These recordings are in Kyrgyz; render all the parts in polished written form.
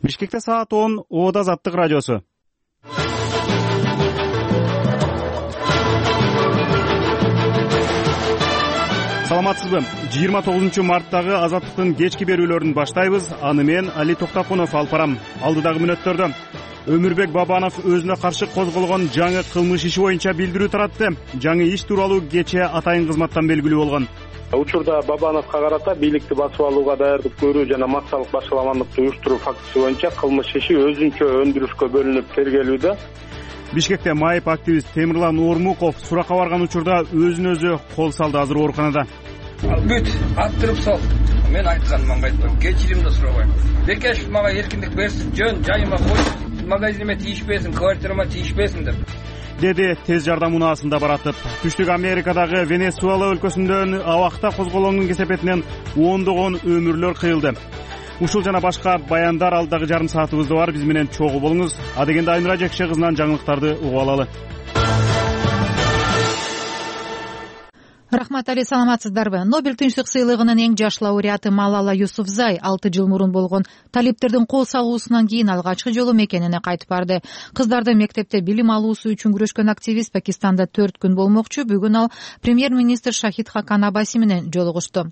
Бишкекте саат 10 Ода Азаттык радиосу. Саламатсызбы? 29-марттагы Азаттыктын кечки берүүлөрүн баштайбыз. Аны мен Али Токтакунов алып барам. Алдыдагы мүнөттөрдө Өмүрбек Бабанов өзүнө каршы козголгон жаңы кылмыш иши боюнча билдирүү таратты. Жаңы иш тууралуу кечээ атайын кызматтан белгилүү болгон. Учурда Бабановго карата бийликти басып алууга даярдык көрүү жана массалык башаламандыкты уюштуруу фактысы боюнча кылмыш иши өзүнчө өндүрүшкө бөлүнүп тергелүүдө. Бишкекте майып активист Темирлан Ормуков суракка барган учурда өзүн өзү кол салды, азыр ооруканада. Бүт аттырып сал. Мен айтканыма кайтпайм. Кечирим да сурабайм. Бекешев мага эркиндик берсин, жөн жайыма коюп, магазиниме тийишпесин, квартирама тийишпесин деп деди тез жардам унаасында баратып. Түштүк Америкадагы Венесуэла өлкөсүндө абакта козголгондун кесепетинен ондогон өмүрлөр кыйылды. Ушул жана башка баяндар алдагы жарым саатыбызда бар. Биз менен чогуу болуңуз. Адегенде Айнура Жекше кызынан жаңылыктарды угуп алалы. Рахмат Али, саламатсыздарбы? Нобель тынчтык сыйлыгынын эң жаш лауреаты Малала Юсуфзай 6 жыл мурун болгон талиптердин кол салуусунан кийин алгачкы жолу мекенине кайтып барды. Кыздарды мектепте билим алуусу үчүн күрөшкөн активист Пакистанда 4 күн болмокчу. Бүгүн ал премьер-министр Шахид Хакан Абаси менен жолугушту.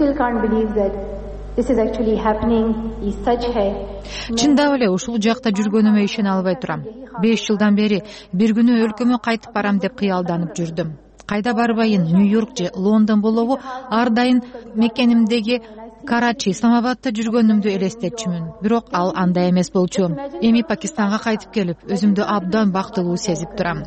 Чындап эле ушул жакта жүргөнүмө ишене албай турам. 5 жылдан бери бир күнү өлкөмө кайтып барам деп кыялданып жүрдүм. Кайда барбайын, Нью-Йорк же Лондон болобу, ар дайым мекенимдеги Карачи, Исламабадта жүргөнүмдү элестетчүмүн. Бирок ал андай эмес болчу. Эми Пакистанга кайтып келип, өзүмдү абдан бактылуу сезип турам.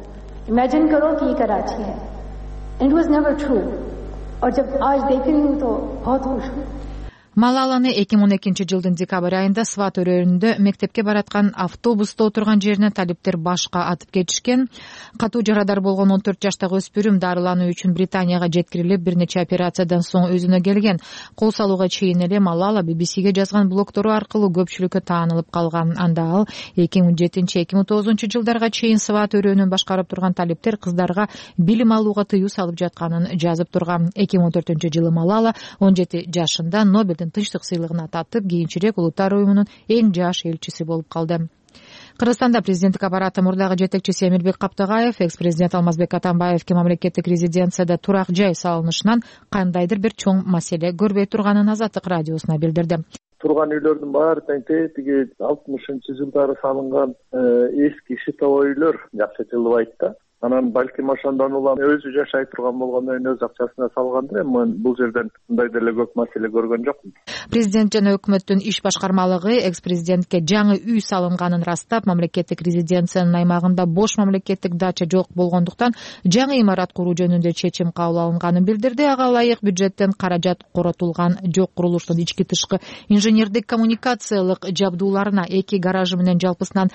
Малаланы 2012 жылдын декабрь айында Сват өрөөнүндө мектепке бараткан автобуста отурган жерине талиптер башка атып кетишкен. Катуу жарадар болгон 14 жаштагы өспүрүм дарылануу үчүн Британияга жеткирилип, бир нече операциядан соң өзүнө келген. Кол салууга чейин эле Малала BBC-ге жазган блогтору аркылуу көпчүлүккө таанылып калган. Анда ал 2007-2009 жылдарга чейин Сват өрөөнүн башкарып турган талиптер кыздарга билим алууга тыюу салып жатканын жазып турган. 2014 жылы Малала 17 жашында Нобель тынчтык сыйлыгына татып, кийинчерээк улуттар уюмунун эң жаш элчиси болуп калды. Кыргызстанда президенттик аппараты мурдагы жетекчиси Эмирбек Каптагаев экс-президент Алмазбек Атамбаевге мамлекеттик резиденцияда турак жай салынышынан кандайдыр бир чоң маселе көрбөй турганын Азаттык радиосуна билдирди. Турган үйлөрдүн баары тиги 60-жылдары салынган эски шитовой үйлөр жакшы жылыбайт да. Анан балким ошондон улам өзү жашай турган болгондон кийин өз акчасына салгандыр. Мен бул жерден мындай деле көп маселе көргөн жокмун. Президент жана өкмөттүн иш башкармалыгы экс-президентке жаңы үй салынганын растап, мамлекеттик резиденциянын аймагында бош мамлекеттик дача жок болгондуктан жаңы имарат куруу жөнүндө чечим кабыл алынганын билдирди. Ага ылайык бюджеттен каражат коротулган жок. Курулуштун ички тышкы инженердик коммуникациялык жабдууларына 2 гаражы менен жалпысынан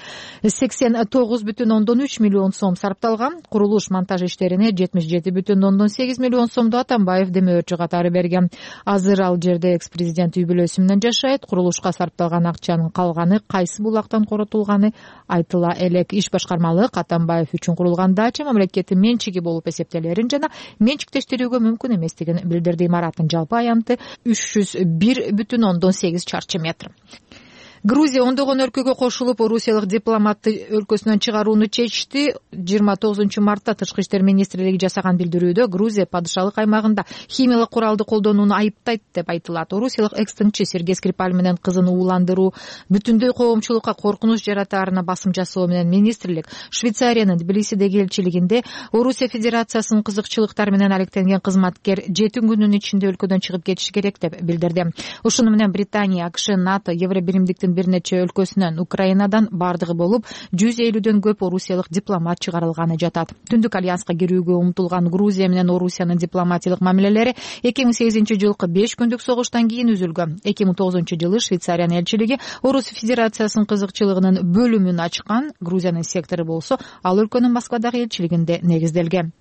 89,3 миллион сом сарпталган. Курулуш монтаж иштерине 77,8 миллион сомду Атамбаев демөөрчү катары берген. Азыр ал жерде экс-президент үй бүлөсү менен жашайт. Курулушка сарпталган акчанын калганы кайсы булактан коротулганы айтыла элек. Иш башкармалык Атамбаев үчүн курулган дача мамлекеттин менчиги болуп эсептелерин жана менчиктештирүүгө мүмкүн эместигин билдирди. Имараттын жалпы аянты 301,8 чарчы метр. Грузия ондогон өлкөгө кошулуп, орусиялык дипломатты өлкөсүнөн чыгарууну чечти. 29 мартта Тышкы иштер министрлиги жасаган билдирүүдө Грузия падышалык аймагында химиялык куралды колдонууну айыптайт деп айтылат. Орусиялык экс-тыңчы Сергей Скрипаль менен кызын ууландыруу бүтүндөй коомчулукка коркунуч жаратаарына басым жасоо менен министрлик Швейцариянын Тбилисидеги элчилигинде Орусия Федерациясынын кызыкчылыктары менен алектенген кызматкер 7 күнүн ичинде өлкөдөн чыгып кетиш керек деп билдирди. Ушуну менен Британия, АКШ, НАТО, Евробиримдиктин бир нече өлкөсүнөн, Украинадан бардыгы болуп 150дөн көп орусиялык дипломат чыгарылганы жатат. Түндүк альянска кирүүгө умтулган Грузия менен Орусиянын дипломатиялык мамилелери 2008 жылкы 5 күндүк согуштан кийин үзүлгөн. 2009 жылы Швейцариянын элчилиги Орусия Федерациясынын кызыкчылыгынын бөлүмүн ачкан. Грузиянын сектору болсо ал өлкөнүн Москвадагы элчилигинде негизделген.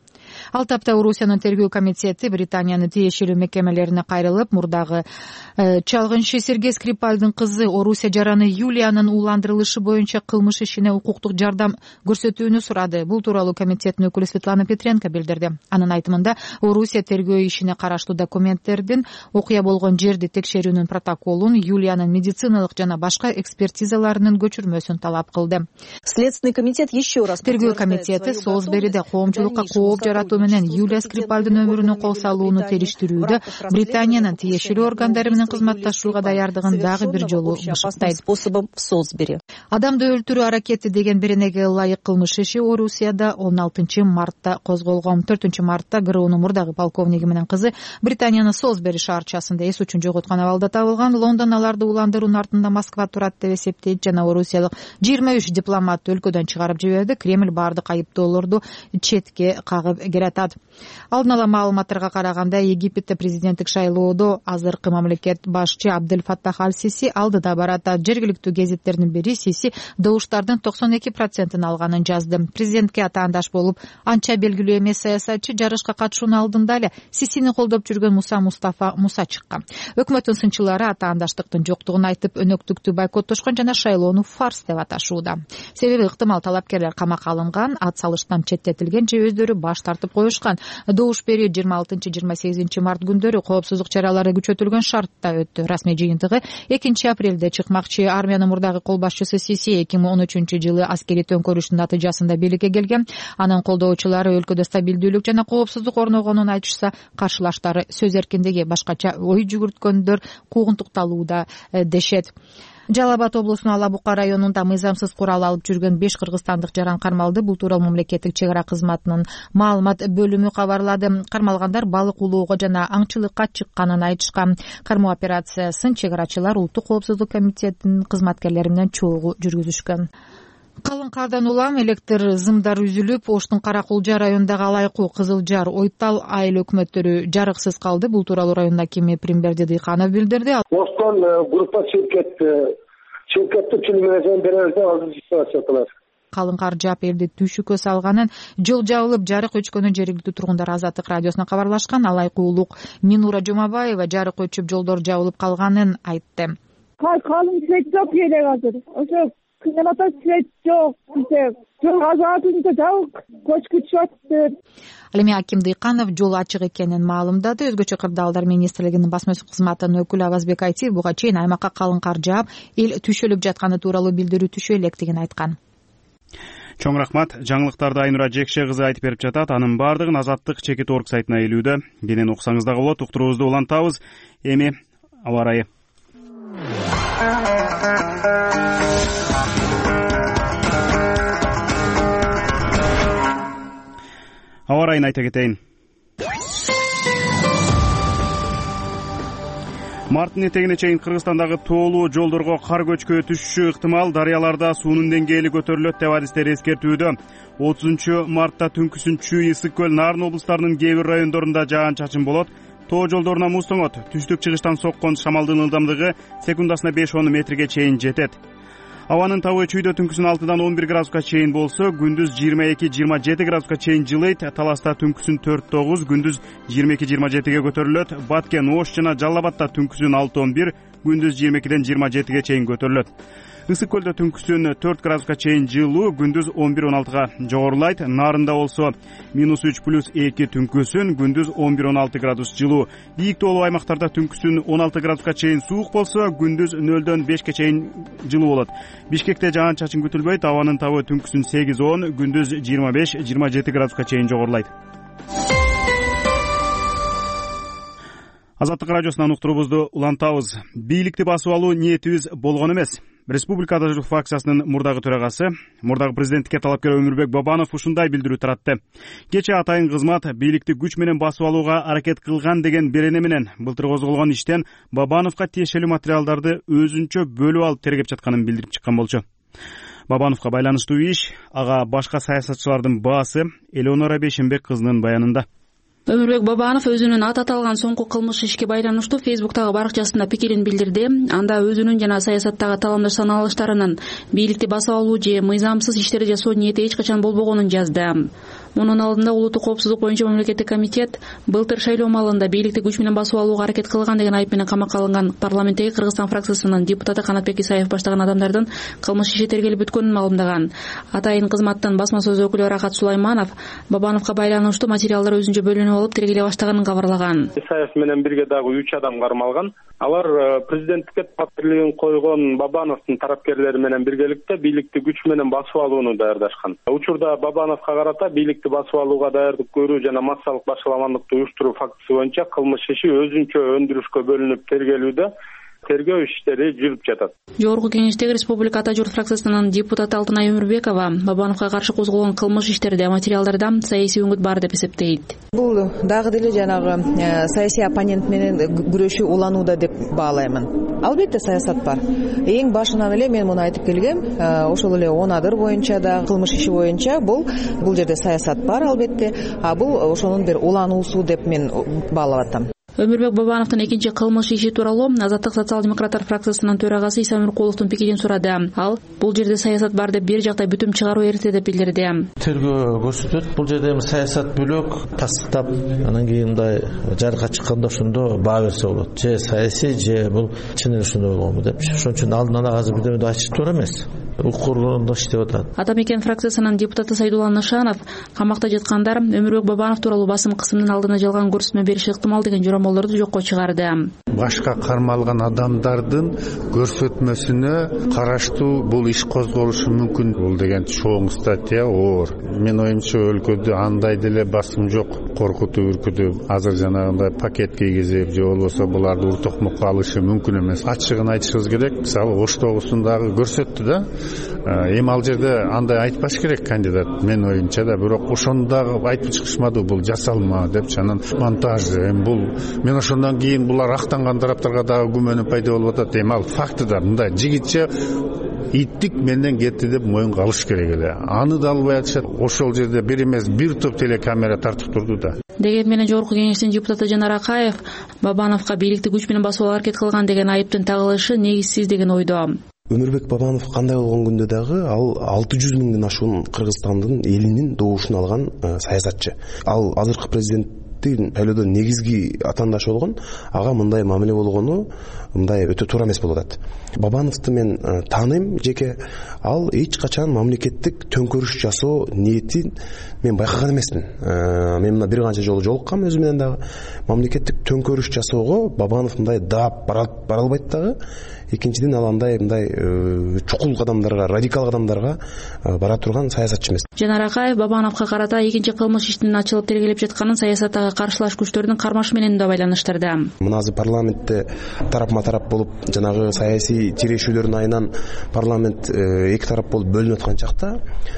Ал тапта Орусиянын тергөө комитети Британиянын тиешелүү мекемелерине кайрылып, мурдагы чалгынчы Сергей Скрипальдын кызы Орусия жараны Юлиянын ууландырылышы боюнча кылмыш ишине укуктук жардам көрсөтүүнү сурады. Бул тууралуу комитеттин өкүлү Светлана Петренко билдирди. Анын айтымында, Орусия тергөө ишине караштуу документтердин, окуя болгон жерди текшерүүнүн протоколун, Юлиянын медициналык жана башка экспертизаларынын көчүрмөсүн талап кылды. Следственный комитет еще раз тергөө комитети Солсбериде коомчулукка кооп жаратуу менен Юлия Скрипальдын өмүрүнө кол салууну териштирүүдө Британиянын тиешелүү органдары менен кызматташууга даярдыгын дагы бир жолу бышыктайт. Способом в Солсбери. Адамды өлтүрүү аракети деген беренеге ылайык кылмыш иши Орусияда 16 мартта козголгон. 4 мартта ГРУнун мурдагы полковниги менен кызы Британиянын Солсбери шаарчасында эс үчүн жоготкон абалда табылган. Лондон аларды уландыруунун артында Москва турат деп эсептейт жана орусиялык 23 дипломатты өлкөдөн чыгарып жиберди. Кремль бардык айыптоолорду четке кагып келатат. Алдын ала маалыматтарга караганда, Египетте президенттик шайлоодо азыркы мамлекет башчы Абдель Фаттах аль-Сиси алдыда барат. Жергиликтүү гезиттердин бири Сиси добуштардын 92% алганын жазды. Президентке атаандаш болуп анча белгилүү эмес саясатчы жарышка катышуунун алдында эле Сисини колдоп жүргөн Мустафа Муса чыккан. Өкмөттүн сынчылары атаандаштыктын жоктугун айтып, өнөктүктү бойкоттошкон жана шайлоону фарс деп аташууда. Себеби ыктымал талапкерлер камакка алынган, ат салыштан четтетилген же өздөрү баш тартып коюшкан. Добуш берүү 26-28 март күндөрү коопсуздук чаралары күчөтүлгөн шартта өттү. Расмий жыйынтыгы 2 апрелде чыкмакчы. Армиянын мурдагы кол башчысы Сиси 2013-жылы аскерий төңкөрүштүн натыйжасында бийликке келген. Анын колдоочулары өлкөдө стабилдүүлүк жана коопсуздук орногонун айтышса, каршылаштары сөз эркиндиги, башкача ой жүгүрткөндөр куугунтукталууда дешет. Жалал Абад облусунун Ала Бука районунда мыйзамсыз курал алып жүргөн 5 кыргызстандык жаран кармалды. Бул тууралуу мамлекеттик чек ара кызматынын маалымат бөлүмү кабарлады. Кармалгандар балык улоого жана аңчылыкка чыкканын айтышкан. Кармоо операциясын чек арачылар Улуттук коопсуздук комитетинин кызматкерлери менен чогуу жүргүзүшкөн. Калың кардан улам электр зымдар үзүлүп, Оштун Каракулжа районундагы Алайкуу, Кызыл Жар, Ойтал айыл өкмөттөрү жарыксыз калды. Бул тууралуу район акими Примберди Дыйканов билдирди. Оштон группа чиркетти түнүнөн беребиз, азыр ситуация кылат. Калың кар жаап элди түшүккө салганын, жол жабылып, жарык өчкөнүн жергиликтүү тургундар Азаттык радиосуна кабарлашкан. Алайкуулук Минура Жумабаева жарык өчүп, жолдор жабылып калганын айтты. Калың свет жок эле азыр. Ошо кыналата свет жок. Жол азатында жабык, көчкү чөктү. Ал эми аким Дыйканов жол ачык экенин маалымдады. Өзгөчө кырдаалдар министрлигинин басма сөз кызматынын өкүлү Авазбек Айтиев буга чейин аймакка калың кар жаап, эл түшөлүп жатканы тууралуу билдирүү түшө электигин айткан. Чоң рахмат. Жаңылыктарды Айнура Жекше кызы айтып берип жатат. Анын бардыгын Азаттык чекит орг сайтына илүүдө. Кенен уксаңыз дагы болот. Уктуруубузду улантабыз. Эми аба ырайы. Аба ырайын айта кетейин. Марттын этегине чейин Кыргызстандагы тоолуу жолдорго кар көчкү түшүшү ыктымал. Дарыяларда суунун деңгээли көтөрүлөт деп адистер эскертүүдө. 30 мартта түнкүсүнчү Ысык көл, Нарын облустарынын кээ бир райондорунда жаан-чачын болот. Тоо жолдоруна муз тоңот. Түштүк чыгыштан соккон шамалдын ылдамдыгы секундасына 5-10 метрге чейин жетет. Абанын табы чүйдө түнкүсүн 6-дан 11 градуска чейин болсо, күндүз 22-27 градуска чейин жылыйт. Таласта түнкүсүн 4-9, күндүз 22-27ге көтөрүлөт. Баткен, Ош жана Жалал Абадта түнкүсүн 6-11, күндүз 22-ден 27ге чейин көтөрүлөт. Ысык көлдө түнкүсүн 4 градуска чейин жылуу, күндүз 11-16га жогорулайт. Нарында болсо -3+2 түнкүсүн, күндүз 11-16 градус жылуу. Бийик тоолуу аймактарда түнкүсүн 16 градуска чейин суук болсо, күндүз 0-дөн 5ке чейин жылуу болот. Бишкекте жаан-чачын күтүлбөйт. Абанын табы түнкүсүн 8-10, күндүз 25-27 градуска чейин жогорулайт. Азаттык радиосунан уктуруубузду улантабыз. Бийликти басып алуу ниетибиз болгон эмес. Республика Дажылык фракциясынын мурдагы төрагасы, мурдагы президенттикке талапкер Өмүрбек Бабанов ушундай билдирүү таратты. Кечээ атайын кызмат бийликти күч менен басып алууга аракет кылган деген берене менен былтыр козголгон иштен Бабановго тиешелүү материалдарды өзүнчө бөлүп алып тергеп жатканын билдирип чыккан болчу. Бабановго байланыштуу иш ага башка саясатчылардын баасы Элеонора Бейшенбек кызынын баянында. Өмүрбек Бабанов өзүнүн аталган соңку кылмыш ишке байланыштуу Фейсбуктагы баракчасында пикирин билдирди. Анда өзүнүн жана саясаттагы таламдаш саналыштарынын бийликти басып алуу же мыйзамсыз иштерди жасоо ниети эч качан болбогонун жазды. Мунун алдында улуттук коопсуздук боюнча мамлекеттик комитет былтыр шайлоо маалында бийликти күч менен басып алууга аракет кылган деген айып менен камакка алынган парламенттеги Кыргызстан фракциясынын депутаты Канатбек Исаев баштаган адамдардын кылмыш иши тергелип бүткөнүн маалымдаган. Атайын кызматтын басма сөз өкүлү Рахат Сулайманов Бабановго байланыштуу материалдар өзүнчө бөлүнүп алып тергеле баштаганын кабарлаган. Исаев менен бирге дагы 3 адам кармалган. Алар президенттикке талапкерлигин койгон Бабановдун тарапкерлери менен биргеликте бийликти күч менен басып алууну даярдашкан. Учурда Бабановго карата бийликти басып алууга даярдык көрүү жана массалык башаламандыкты уюштуруу фактысы боюнча кылмыш иши өзүнчө өндүрүшкө бөлүнүп тергелүүдө. Тергөө иштери жүрүп жатат. Жогорку кеңештеги Республика Ата журт фракциясынын депутаты Алтынай Өмүрбекова Бабановго каршы козголгон кылмыш иштерде материалдарда саясий үңүт бар деп эсептейт. Бул дагы деле жанагы саясий оппонент менен күрөшүү уланууда деп баалаймын. Албетте саясат бар. Эң башынан эле мен муну айтып келгем. Ошол эле Онадыр боюнча да кылмыш иши боюнча бул жерде саясат бар албетте. Бул ошонун бир улануусу деп мен баалап атам. Өмүрбек Бабановдун экинчи кылмыш иши тууралуу Азаттык социал-демократтар фракциясынын төрагасы Иса Өмүркуловдун пикирин сурады. Ал бул жерде саясат бар деп бир жактай бүтүм чыгаруу эрте деп билдирди. Тергөө көрсөтөт, бул жерде саясат бөлөк, тастыктап, анан кийин мындай жарыкка чыкканда ошондо баа берсе болот. Же саясий, же бул чын эле ошондой болгонбу деп. Ошон үчүн алдынан азыр бирдеме айтышып туура эмес. Укугунда иштеп атат. Атамекен фракциясынын депутаты Сайдулла Нышанов камакта жаткандар Өмүрбек Бабанов тууралуу басым кысымдын алдына жалган көрсөтмө бериши ыктымал деген жоромолорду жокко чыгарды. Башка кармалган адамдардын көрсөтмөсүнө караштуу бул иш козголушу мүмкүн. Бул деген чоң статья, оор. Мен оюмча өлкөдө андай деле басым жок. Коркутуп, үркүтүп, азыр жанагындай пакет кийгизип, же болбосо буларды уртокмукка алышы мүмкүн эмес. Ачыгын айтышыбыз керек. Мисалы Ош тогусундагы көрсөттү да. Эми ал жерде андай айтпаш керек кандидат. Мен оюмча да, бирок ошондагы айтып чыгышмады бул жасалма деп, анан монтаж. Эми бул мен ошондон кийин булар актанган тараптарга дагы күмөнү пайда болуп атат. Эми ал факты да мындай жигитче иттик менден кетти деп моюнга алыш керек эле. Аны да албай атышат. Ошол жерде бир эмес бир топ телекамера тартып турду да. Деген менен жогорку кеңештин депутаты Жанар Акаев Бабановго бийликти күч менен басууга аракет кылган деген айыптын тагылышы негизсиз деген ойдо. Өмүрбек Бабанов кандай болгон күндө дагы ал 600 миңден ашуун Кыргызстандын элинин добушун алган саясатчы. Ал азыркы президенттин шайлоодо негизги атаандашы болгон, ага мындай мамиле болгону мындай өтө туура эмес болуп атат. Бабановду мен тааныйм жеке, ал эч качан мамлекеттик төңкөрүш жасоо ниетин мен байкаган эмесмин. Мен мына бир канча жолу жолуккам өзү менен дагы. Мамлекеттик төңкөрүш жасоого Бабанов мындай даап бара албайт дагы. Экинчиден ал андай чукул кадамдарга, радикал кадамдарга бара турган саясатчы эмес. Жанар Акаев Бабановго карата экинчи кылмыш иштин ачылып тергелеп жатканын саясаттагы каршылаш күчтөрдүн кармашы менен да байланыштырды. Мына азыр парламентте тарапма-тарап болуп, жанагы саясий тирешүүлөрдүн айынан парламент эки тарап болуп бөлүнүп аткан чакта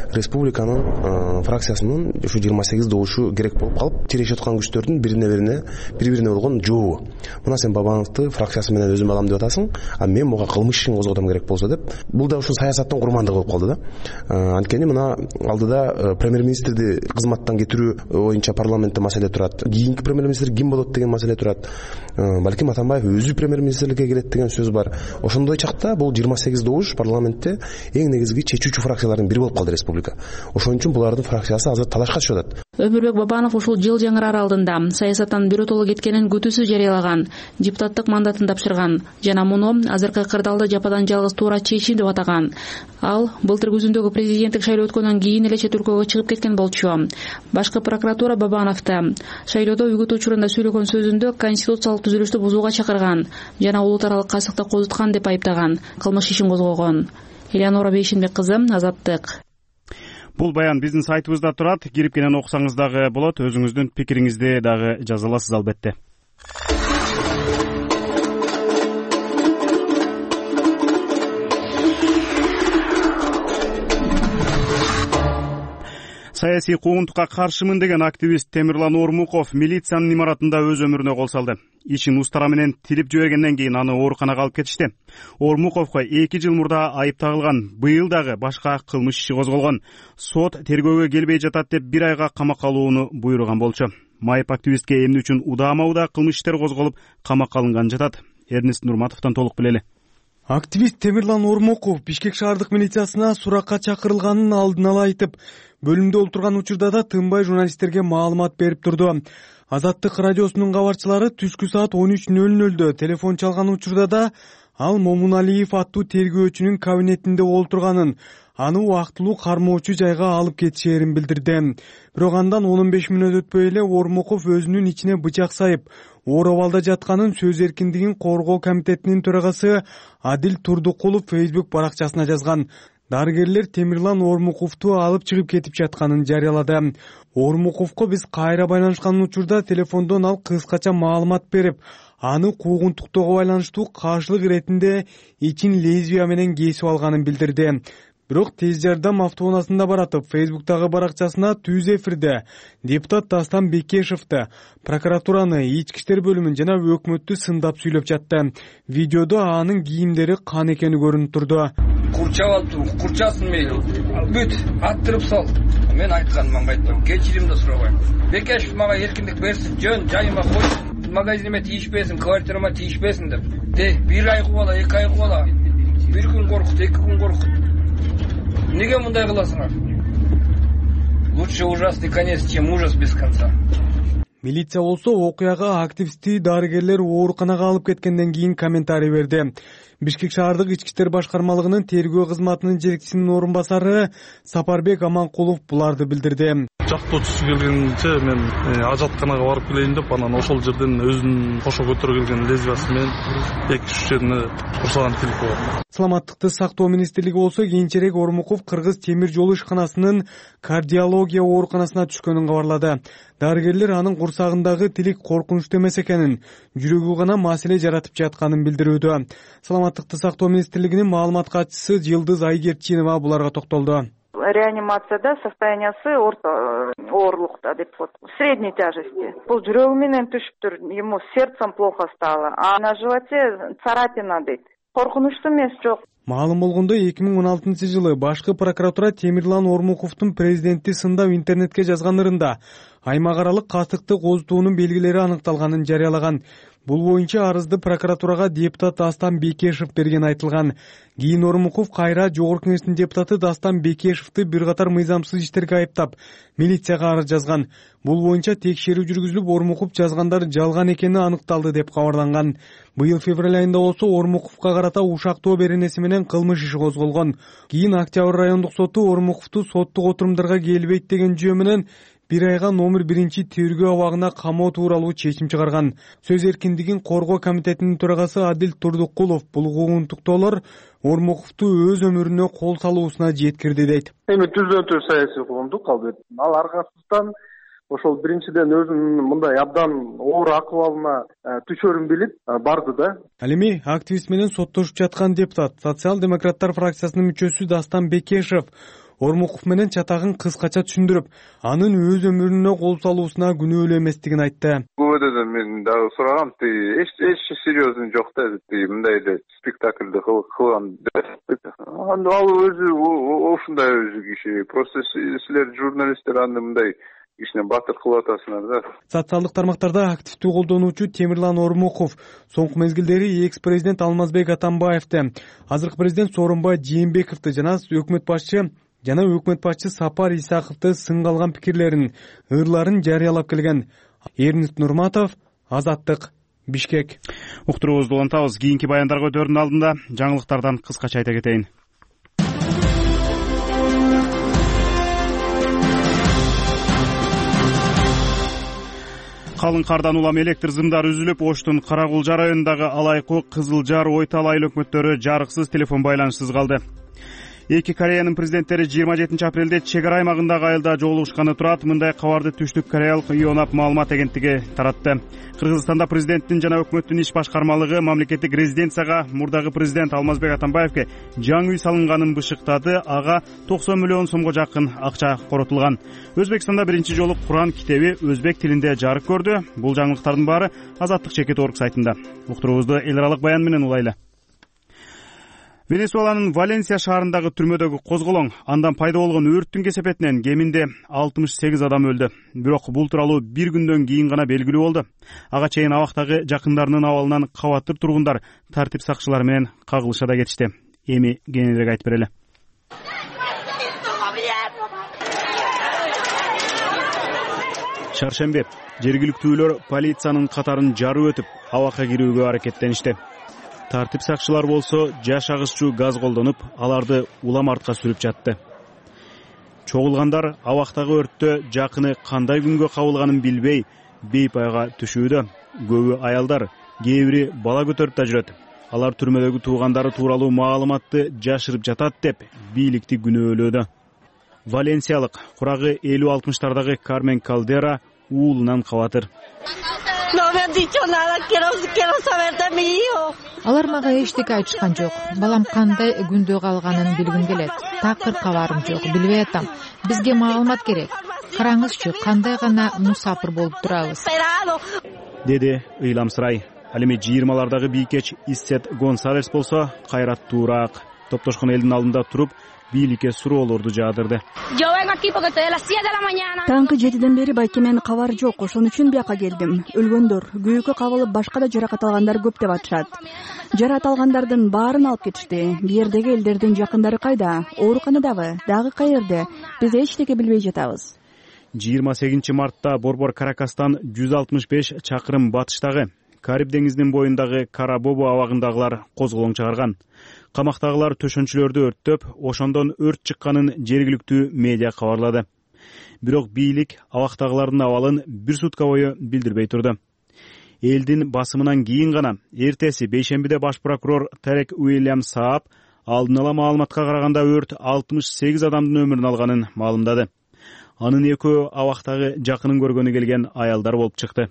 республиканын фракциясынын ушу 28 добушу керек болуп калып, тирешип аткан күчтөрдүн бири-бирине болгон жообу. Мына сен Бабановду фракциясы менен өзүм алам деп атасың, а мен буга кылмыш ишин козготом керек болсо деп. Бул да ушул саясаттын курмандыгы болуп калды да. Анткени мына алдыда премьер-министрди кызматтан кетирүү боюнча парламентте маселе турат. Кийинки премьер-министр ким болот деген маселе турат. Балким Атамбаев өзү премьер-министрликке келет деген сөз бар. Ошондой чакта бул 28 добуш парламентте эң негизги чечүүчү фракциялардын бири болуп калды республика. Ошон үчүн булардын фракциясы азыр талашка чыгып атат. Өмүрбек Бабанов ушул жыл жаңырар алдында саясаттан биротоло кеткенин күтүүсүз жарыялаган, депутаттык мандатын тапшырган жана муну азыркы кырдаалды жападан жалгыз туура чечим деп атаган. Ал былтыр күзүндөгү президенттик шайлоо өткөндөн кийин эле чет өлкөгө чыгып кеткен болчу. Башкы прокуратура Бабановду шайлоодо үгүт учурунда сүйлөгөн сөзүндө конституциялык түзүлүштү бузууга чакырган жана улут аралык кайсыкты козуткан деп айыптаган, кылмыш ишин козгогон. Элеонора Бейшенбек кызы, Азаттык. Бул баян биздин сайтыбызда турат. Кирип кенен окусаңыз дагы болот. Өзүңүздүн пикириңизди дагы жаза аласыз албетте. Саясий куугунтукка каршымын деген активист Темирлан Ормуков милициянын имаратында өз өмүрүнө кол салды. Ишин устара менен тилип жибергенден кийин аны ооруканага алып кетишти. Ормуковго 2 жыл мурда айып тагылган. Быйыл дагы башка кылмыш иши козголгон. Сот тергөөгө келбей жатат деп 1 айга камакка алууну буйруган болчу. Майып активистке эмне үчүн удаама кылмыш иштер козголуп камакка алынган жатат. Эрнест Нурматовдон толук билели. Активист Темирлан Ормоков Бишкек шаардык милициясына суракка чакырылганын алдын ала айтып, бөлүмдө олтурган учурда да тынбай журналисттерге маалымат берип турду. Азаттык радиосунун кабарчылары түшкү саат 13:00 телефон чалган учурда да ал Момуналиев аттуу тергөөчүнүн кабинетинде олтурганын, аны убактылуу кармоочу жайга алып кетишээрин билдирди. Бирок андан 15 мүнөт өтпөй эле Ормоков өзүнүн ичине бычак сайып, оор абалда жатканын Сөз эркиндигин коргоо комитетинин төрагасы Адил Турдукулов Facebook баракчасына жазган. Дарыгерлер Темирлан Ормоковду алып чыгып кетип жатканын жарыялады. Ормоковго биз кайра байланышкан учурда телефондон ал кыскача маалымат берип, аны куугунтуктоого байланыштуу каршылык иретинде ичин лезвия менен кесип алганын билдирди. Бирок тез жардам автоунаасында баратып, Facebook'тагы баракчасына түз эфирде депутат Дастан Бекешевди, прокуратураны, ички иштер бөлүмүн жана өкмөттү сындап сүйлөп жатты. Видеодо анын кийимдери кан экени көрүнүп турду. Курчап алып, курчасын мейли. Бүт аттырып сал. Мен айтканымды айтпайм. Кечирим да сурабайм. Бекешев мага эркиндик берсин, жөн жайыма кой. Магазиниме тийишпесин, квартирама тийишпесин деп. Бир ай кубала, 2 ай кубала. Бир күн коркут, 2 күн коркут. Неге мындай кыласыңар? Лучше ужасный конец, чем ужас без конца. Милиция болсо окуяга активисти дарыгерлер ооруканага алып кеткенден кийин комментарий берди. Бишкек шаардык ички иштер башкармалыгынын тергөө кызматынын жетекчисинин орун басары Сапарбек Аманкулов буларды билдирди. Жактоочусу келгенче мен ажатканага барып келейин деп, анан ошол жерден өзүнүн кошо көтөрүп келген лезвиясы менен 2-3 жерине курсаган тилки бар. Саламаттыкты сактоо министрлиги болсо кийинчерээк Ормоков Кыргыз темир жол ишканасынын кардиология ооруканасына түшкөнүн кабарлады. Дарыгерлер анын курсагындагы тилик коркунучтуу эмес экенин, жүрөгү гана маселе жаратып жатканын билдирүүдө. Саламаттыкты сактоо министрлигинин маалымат катчысы Жылдыз Айгерчинова буларга токтолду. Реанимацияда состояниясы оорлукта деп коет. Средней тяжести. Бул жүрөгү менен түшүптүр. Ему сердцем плохо стало. А на животе царапина дейт. Коркунучтуу эмес, жок. Маалым болгондой 2016-жылы башкы прокуратура Темирлан Ормоковдун президентти сындап интернетке жазганырында аймак аралык катыктык озутуунун белгилери аныкталганын жарыялаган. Бул боюнча арызды прокуратурага депутат Дастан Бекешев берген айтылган. Кийин Ормоков кайра Жогорку Кеңештин депутаты Дастан Бекешевди бир катар мыйзамсыз иштерге айыптап, милицияга арыз жазган. Бул боюнча текшерүү жүргүзүлүп, Ормоков жазгандар жалган экени аныкталды деп кабарланган. Быйыл февраль айында болсо Ормоковго карата ушактоо беренеси менен кылмыш иши козголгон. Кийин Октябрь райондук соту Ормоковду соттук отурумдарга келбейт деген жөө менен 1 айга номер 1 тергөө абагына камоо тууралуу чечим чыгарган. Сөз эркиндигин коргоо комитетинин төрагасы Адил Турдукулов бул куугунтуктоолор Ормоковду өз өмүрүнө кол салуусуна жеткирди дейт. Эми түздөн-түз саясий куугунтук албет. Ал аркасынан ошол биринчиден өзүнүн мындай абдан оор акыбалына түшөрүн билип барды да. Ал эми активист менен соттошуп жаткан депутат, социал-демократтар фракциясынын мүчөсү Дастан Бекешев Ормоков менен чатагын кыскача түшүндүрүп, анын өз өмүрүнө кол салуусуна күнөөлүү эместигин айтты. Көбөдөн мен дагы сурагам, эч серьезный жок да, мындай эле спектакльди кылган. Ал өзү ушундай өзү киши. Просто силер журналисттер аны мындай кишине батыр кылып атасыңар да. Социалдык тармактарда активдүү колдонуучу Темирлан Ормоков соңку мезгилдери экс-президент Алмазбек Атамбаевди, азыркы президент Сооронбай Жээнбековди жана өкмөт башчы Сапар Исаковду сынга алган пикирлерин, ырларын жарыялап келген. Эрнест Нурматов, Азаттык, Бишкек. Уктуруубузду улантабыз. Кийинки баяндарга өтөөрдүн алдында жаңылыктардан кыскача айта кетейин. Калың кардан улам электр зымдары үзүлүп, Оштун Каракулжа районундагы Алайкуу, Кызыл Жар, Ойтал айыл өкмөттөрү жарыксыз телефон байланышсыз калды. Эки Кореянын президенттери 27 апрелде чек ара аймагындагы айылда жолугушканы турат. Мындай кабарды Түштүк Кореялык Ионап маалымат агенттиги таратты. Кыргызстанда президенттин жана өкмөттүн иш башкармалыгы мамлекеттик резиденцияга мурдагы президент Алмазбек Атамбаевге жаңы үй салынганын бышыктады. Ага 90 миллион сомго жакын акча коротулган. Өзбекстанда биринчи жолу Куран китеби өзбек тилинде жарык көрдү. Бул жаңылыктардын баары Азаттык.org сайтында. Уктуруубузду эл аралык баян менен улайлы. Венесуэланын Валенсия шаарындагы түрмөдөгү козголоң андан пайда болгон өрттүн кесепетинен кеминде 68 адам өлдү. Бирок бул тууралуу бир күндөн кийин гана белгилүү болду. Ага чейин абактагы жакындарынын абалынан кабаттыр тургундар тартип сакчылары менен кагылыша да кетишти. Эми кененирээк айтып берели. Шаршембе жергиликтүүлөр полициянын катарын жарып өтүп абакка кирүүгө аракеттеништи. Тартип сакчылар болсо жашагыччу газ колдонуп, аларды улам артка сүрүп жатты. Чогулгандар абактагы өрттө жакыны кандай күнгө кабылганын билбей, бейпайга түшүүдө. Көбү аялдар, кээ бири бала көтөрүп да жүрөт. Алар түрмөдөгү туугандары тууралуу маалыматты жашырып жатат деп бийликти күнөөлөөдө. Валенсиялык курагы 50-60-тардагы Кармен Калдера уулунан кабатыр. Алар мага эчтеке айтышкан жок. Балам кандай күндө калганын билгим келет. Такыр кабарым жок, билбей атам. Бизге маалымат керек. Караңызчы, кандай гана мусапыр болуп турабыз. Деди ыйламсырай. Ал эми 20-лардагы бийкеч Иссет Гонсалес болсо кайраттуураак. Топтошкон элдин алдында туруп, бийликке суроолорду жаадырды. Таңкы 7ден бери байкемен кабар жок, ошон үчүн бияка келдим. Өлгөндөр, күйүүккө кабылып башка да жаракат алгандар көп деп атышат. Жаракат алгандардын баарын алып кетишти. Бу жердеги элдердин жакындары кайда? Ооруканадабы? Дагы каерде? Биз эчтеке билбей жатабыз. 28 мартта Борбор Каракастан 165 чакырым батыштагы Кариб деңизинин боюндагы Карабобо абагындагылар козголоң чыгарган. Камактагылар төшөнчүлөрдү өрттөп, ошондон өрт чыкканын жергиликтүү медиа кабарлады. Бирок бийлик абактагылардын абалын бир сутка бою билдирбей турду. Элдин басымынан кийин гана эртеси бейшембиде баш прокурор Терек Уильям Саап алдын ала маалыматка караганда өрт 68 адамдын өмүрүн алганын маалымдады. Анын экөө абактагы жакынын көргөнү келген аялдар болуп чыкты.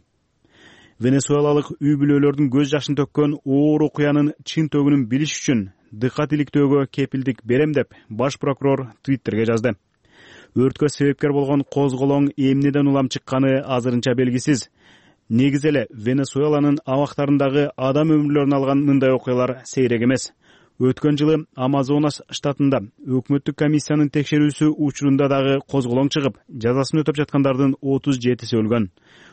Венесуэлалык үй бүлөлөрдүн көз жашын төккөн оор окуянын чын төгүнүн билиш үчүн дыкат иликтөөгө кепилдик берем деп баш прокурор Твиттерге жазды. Өрткө себепкер болгон козголоң эмнеден улам чыкканы азырынча белгисиз. Негизи эле Венесуэланын абактарындагы адам өмүрлөрүн алган мындай окуялар сейрек эмес. Өткөн жылы Амазонас штатында өкмөттүк комиссиянын текшерүүсү учурунда дагы козголоң чыгып, жазасын өтөп жаткандардын 37-си өлгөн.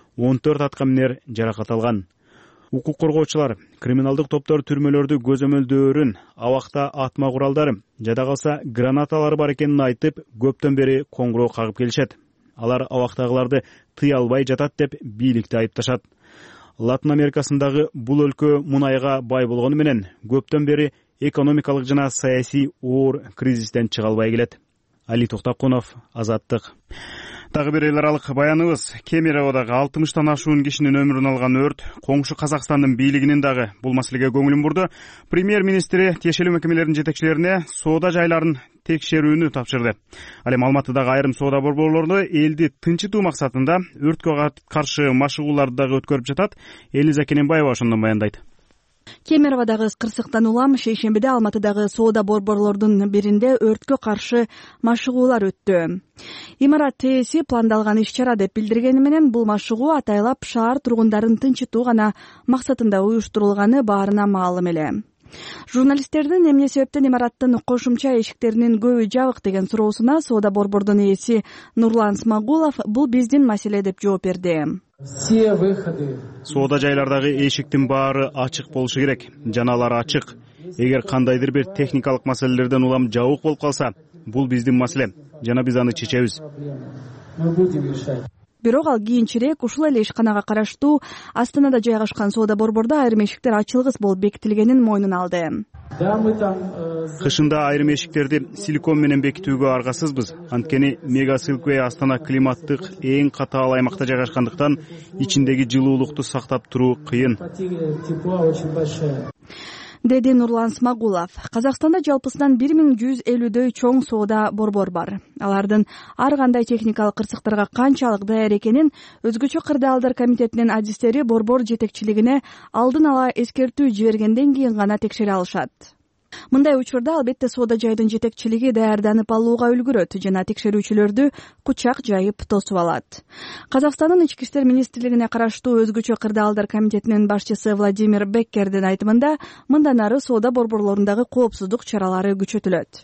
14 аткаминер жаракат алган. Укук коргоочулар криминалдык топтор түрмөлөрдү көзөмөлдөөрүн, абакта атма куралдары, жада калса гранаталары бар экенин айтып, көптөн бери коңгуроо кагып келишет. Алар абактагыларды тыя албай жатат деп бийликти айыпташат. Латын Америкасындагы бул өлкө мунайга бай болгону менен көптөн бери экономикалык жана саясий оор кризистен чыга албай келет. Али Токтакунов, Азаттык. Дагы бир эл аралык баяныбыз. Кемероводагы 60тан ашуун кишинин өмүрүн алган өрт коңшу Казакстандын бийлигинин дагы бул маселеге көңүлүн бурду. Премьер-министри тиешелүү мекемелердин жетекчилерине соода жайларын текшерүүнү тапшырды. Ал эми Алматыдагы айрым соода борборлорунда элди тынчытуу максатында өрткө каршы машыгууларды дагы өткөрүп жатат. Элиза Кененбаева ошондон баяндайт. Кемероводагы кырсыктан улам шейшембиде Алматыдагы соода борборлордун биринде өрткө каршы машыгуулар өттү. Имарат ээси пландалган иш-чара деп билдиргени менен бул машыгуу атайлап шаар тургундарын тынчытуу гана максатында уюштурулганы баарына маалым эле. Журналисттердин эмне себептен имараттын кошумча эшиктеринин көбү жабык деген суроосуна соода борбордун ээси Нурлан Смагулов бул биздин маселе деп жооп берди. Соода жайлардагы эшиктин баары ачык болушу керек, жана алар ачык. Эгер кандайдыр бир техникалык маселелерден улам жабык болуп калса, бул биздин маселе, жана биз аны чечебиз. Бирок ал кийинчерээк ушул эле ишканага караштуу Астанада жайгашкан соода борбордо айрым эшиктер ачылгыс болуп бекитилгенин мойнуна алды. Кышында айрым эшиктерди силикон менен бекитүүгө аргасызбыз. Анткени Мега Силквей Астана климаттык эң катаал аймакта жайгашкандыктан ичиндеги жылуулукту сактап туруу кыйын. Деди Нурлан Смагулов. Казакстанда жалпысынан 1150дөй чоң соода борбор бар. Алардын ар кандай техникалык кырсыктарга канчалык даяр экенин өзгөчө кырдаалдар комитетинин адистери борбор жетекчилигине алдын ала эскертүү жибергенден кийин гана текшере алышат. мындай учурда албетте соода жайдын жетекчилиги даярданып алууга үлгүрөт жана текшерүүчүлөрдү кучак жайып тосуп алат. Казакстандын ички иштер министрлигине караштуу өзгөчө кырдаалдар комитетинин башчысы Владимир Беккердин айтымында мындан ары соода борборлорундагы коопсуздук чаралары күчөтүлөт.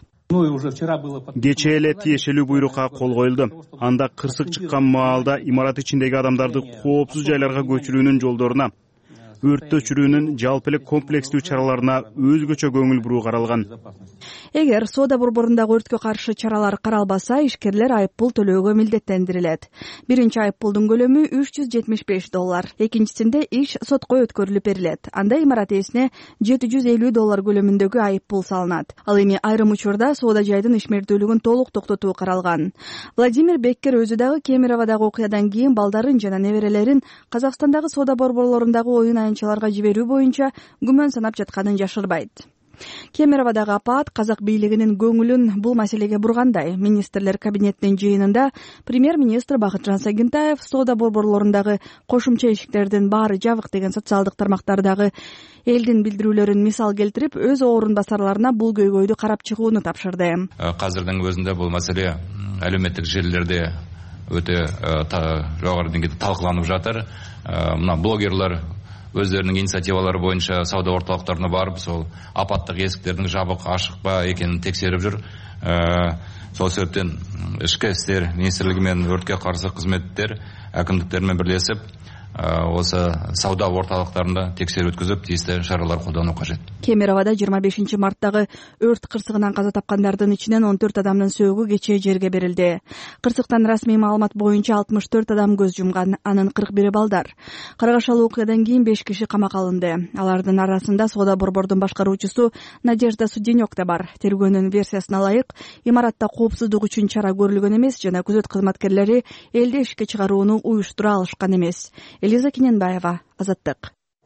Кечээ эле тиешелүү буйрукка кол коюлду. Анда кырсык чыккан маалда имарат ичиндеги адамдарды коопсуз жайларга көчүрүүнүн жолдоруна, өрттү өчүрүүнүн жалпы эле комплекстүү чараларына өзгөчө көңүл буруу каралган. Эгер соода борборундагы өрткө каршы чаралар каралбаса, ишкерлер айыппул төлөөгө милдеттендирилет. Биринчи айыппулдун көлөмү $375, экинчисинде иш сотко өткөрүлүп берилет. Анда имарат ээсине $750 көлөмүндөгү айыппул салынат. Ал эми айрым учурда соода жайдын ишмердүүлүгүн толук токтотуу каралган. Владимир Беккер өзү дагы Кемероводагы окуядан кийин балдарын жана неберелерин Казакстандагы соода борборлорундагы оюн аянтчаларга жиберүү боюнча күмөн санап жатканын жашырбайт. Кемероводагы апаат казак бийлигинин көңүлүн бул маселеге бургандай. Министрлер кабинетинин жыйынында премьер-министр Бакытжан Сагынтаев соода борборлорундагы кошумча эшиктердин баары жабык деген социалдык тармактардагы элдин билдирүүлөрүн мисал келтирип, өз орун басарларына бул көйгөйдү карап чыгууну тапшырды. Азырдын өзүндө бул маселе әлеуметтик желилерде өтө жогору деңгээлде талкууланып жатыр. Мына блогерлер өздерінің инициативалары боюнча сауда орталыктарына барып, сол апаттык эсиктердин жабык ачык ба экенин текшерип жүр. Сол себептен ички иштер министрлиги менен өрткө каршы кызметтер акимдиктер менен бирлешип, осы сауда орталыктарында текшерүү өткүзүп, тийиштүү чаралар колдонуу кажет. Кемероводо 25 марттагы өрт кырсыгынан каза тапкандардын ичинен 14 адамдын сөөгү кечээ жерге берилди. Кырсыктан расмий маалымат боюнча 64 адам көз жумган, анын 41 балдар. Каргашалуу окуядан кийин 5 киши камакка алынды. Алардын арасында соода борбордун башкаруучусу Надежда Суденёк да бар. Тергөөнүн версиясына ылайык, имаратта коопсуздук үчүн чара көрүлгөн эмес жана күзөт кызматкерлери элди ишке чыгарууну уюштура алышкан эмес. Элиза Кененбаева, Азаттык.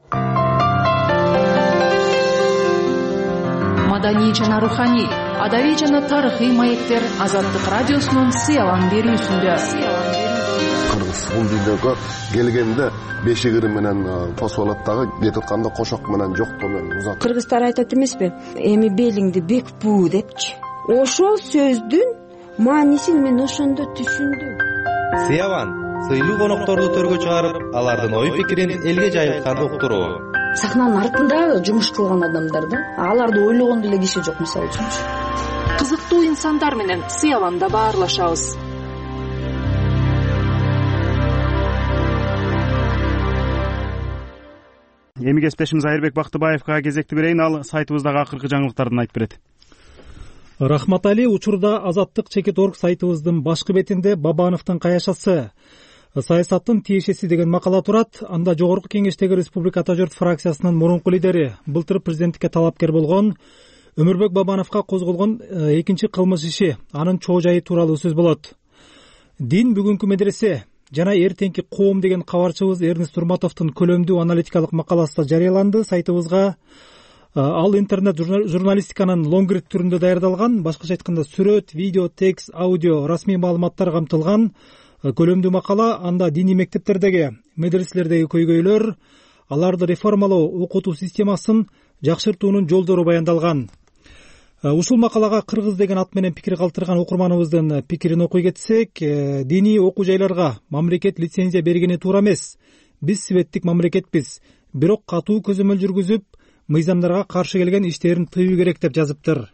Маданий жана руханий, адабий жана тарыхый маектер Азаттык радиосунун сыялан берүүсүндө. Кыргыз бул дүйнөгө келгенде бешигири менен тосуп алат дагы, кетип атканда кошок менен жоктоо менен узат. Кыргыздар айтат эмеспи? Эми белиңди бек буу депчи. Ошол сөздүн маанисин мен ошондо түшүндүм. Сыялан сыйлуу конокторду төргө чыгарып, алардын ой пикирин элге жайылткан уктуруу. Сахнанын артында жумуш кылган адамдар да, аларды ойлогон деле киши жок, мисалы үчүн. Кызыктуу инсандар менен сыяланда баарлашабыз. Эми кесиптешим Айырбек Бактыбаевга кезекти берейин, ал сайтыбыздагы акыркы жаңылыктарды айтып берет. Рахматали, учурда Азаттык.org сайтыбыздын башкы бетинде Бабановдун каяшасы саясаттын тиешеси деген макала турат. Анда жогорку кеңештеги Республика Ата журт фракциясынын мурунку лидери, былтыр президенттикке талапкер болгон Өмүрбек Бабановго козголгон экинчи кылмыш иши, анын чоо жайы тууралуу сөз болот. Дин бүгүнкү медресе жана эртеңки коом деген кабарчыбыз Эрнест Турматовдун көлөмдүү аналитикалык макаласы жарыяланды. Сайтыбызга ал интернет журналистиканын лонгрид түрүндө даярдалган, башкача айтканда сүрөт, видео, текст, аудио, расмий маалыматтар камтылган көлөмдүү макала. Анда диний мектептердеги, медреселердеги көйгөйлөр, аларды реформалоо, окутуу системасын жакшыртуунун жолдору баяндалган. Ушул макалага кыргыз деген ат менен пикир калтырган окурманыбыздын пикирин окуй кетсек, диний окуу жайларга мамлекет лицензия бергени туура эмес. Биз светтик мамлекетпиз, бирок катуу көзөмөл жүргүзүп, мыйзамдарга каршы келген иштерин тыюу керек деп жазыптыр.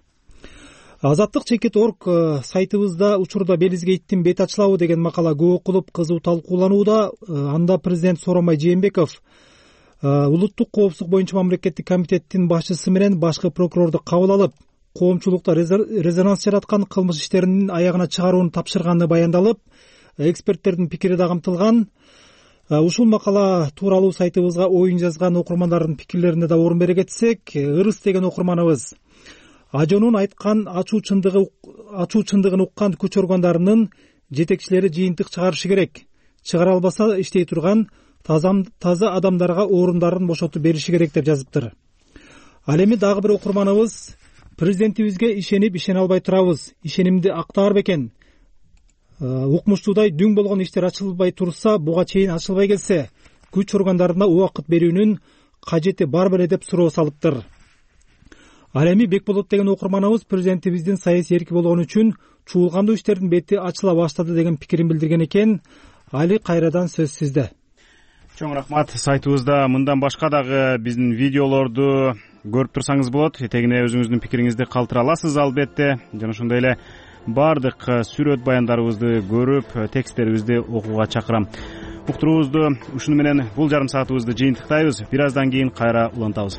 Азаттык.org сайтыбызда учурда Белизге иттин бет ачылабы деген макала көп окулуп, кызуу талкууланууда. Анда президент Сооронбай Жээнбеков улуттук коопсуздук боюнча мамлекеттик комитеттин башчысы менен башкы прокурорду кабыл алып, коомчулукта резонанс жараткан кылмыш иштеринин аягына чыгарууну тапшырганы баяндалып, эксперттердин пикири да камтылган. Ушул макала тууралуу сайтыбызга оюн жазган окурмандардын пикирлерине да орун бере кетсек, Ырыс деген окурманыбыз Ажонун айткан ачуу чындыгын уккан күч органдарынын жетекчилери жыйынтык чыгарышы керек. Чыгара албаса иштей турган таза адамдарга орундарын бошотуп бериши керек деп жазыптыр. Ал эми дагы бир окурманыбыз президентибизге ишенип ишене албай турабыз. Ишенимди актаар бекен. Укмуштуудай дүң болгон иштер ачылбай турса, буга чейин ачылбай келсе, күч органдарына убакыт берүүнүн кажети бар беле деп суроо салыптыр. Ал эми Бекболот деген окурманыбыз президентибиздин саясий эрки болгон үчүн чуулгандуу иштердин бети ачыла баштады деген пикирин билдирген экен. Али, кайрадан сөз сизде. Чоң рахмат. Сайтыбызда мындан башка дагы биздин видеолорду көрүп турсаңыз болот. Этегине өзүңүздүн пикириңизди калтыра аласыз албетте. Жана ошондой эле баардык сүрөт баяндарыбызды көрүп, тексттерибизди окууга чакырам. Уктуруубузду ушуну менен бул жарым саатыбызды жыйынтыктайбыз. Бир аздан кийин кайра улантабыз.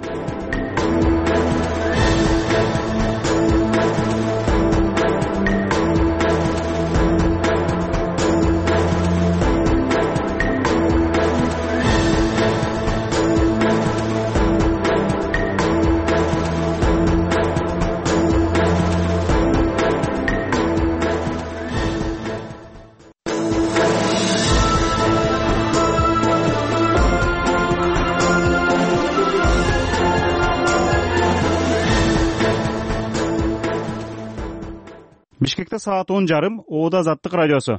Бишкекте саат 10:30, Оода Азаттык радиосу.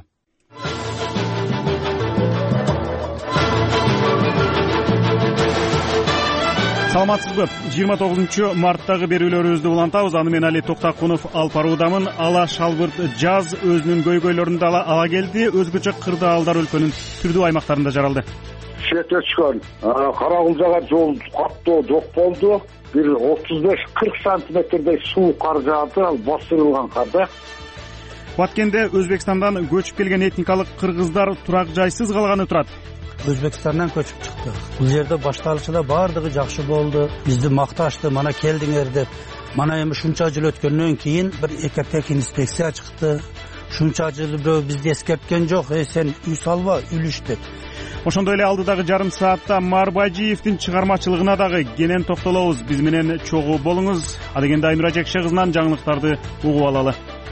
Саламатсызбы? 29-марттагы берүүлөрүбүздү улантабыз. Аны мен Али Токтакунов алып баруудамын. Ала шалбырт жаз өзүнүн көйгөйлөрүн да ала келди. Өзгөчө кырдаалдар өлкөнүн түрдүү аймактарында жаралды. Шетечкөн Карагулжага жол каттоо жок болду. Бир 35-40 сантиметрдей суу кар жаады, ал басырылган карда. Баткенде Өзбекстандан көчүп келген этникалык кыргыздар турак жайсыз калганы турат. Өзбекстандан көчүп чыкты. Бул жерде башталышында баардыгы жакшы болду. Бизди макташты, мана келдиңер деп. Мана эми ушунча жыл өткөндөн кийин бир экотех инспекция чыкты. Ушунча жыл бирөө бизди эскерткен жок, сен үй салба, үлүш деп. Ошондой эле алдыдагы жарым саатта Марбажиевдин чыгармачылыгына дагы кенен токтолобуз. Биз менен чогуу болуңуз. Адегенде Айнура Жекше кызынан жаңылыктарды угуп алалы.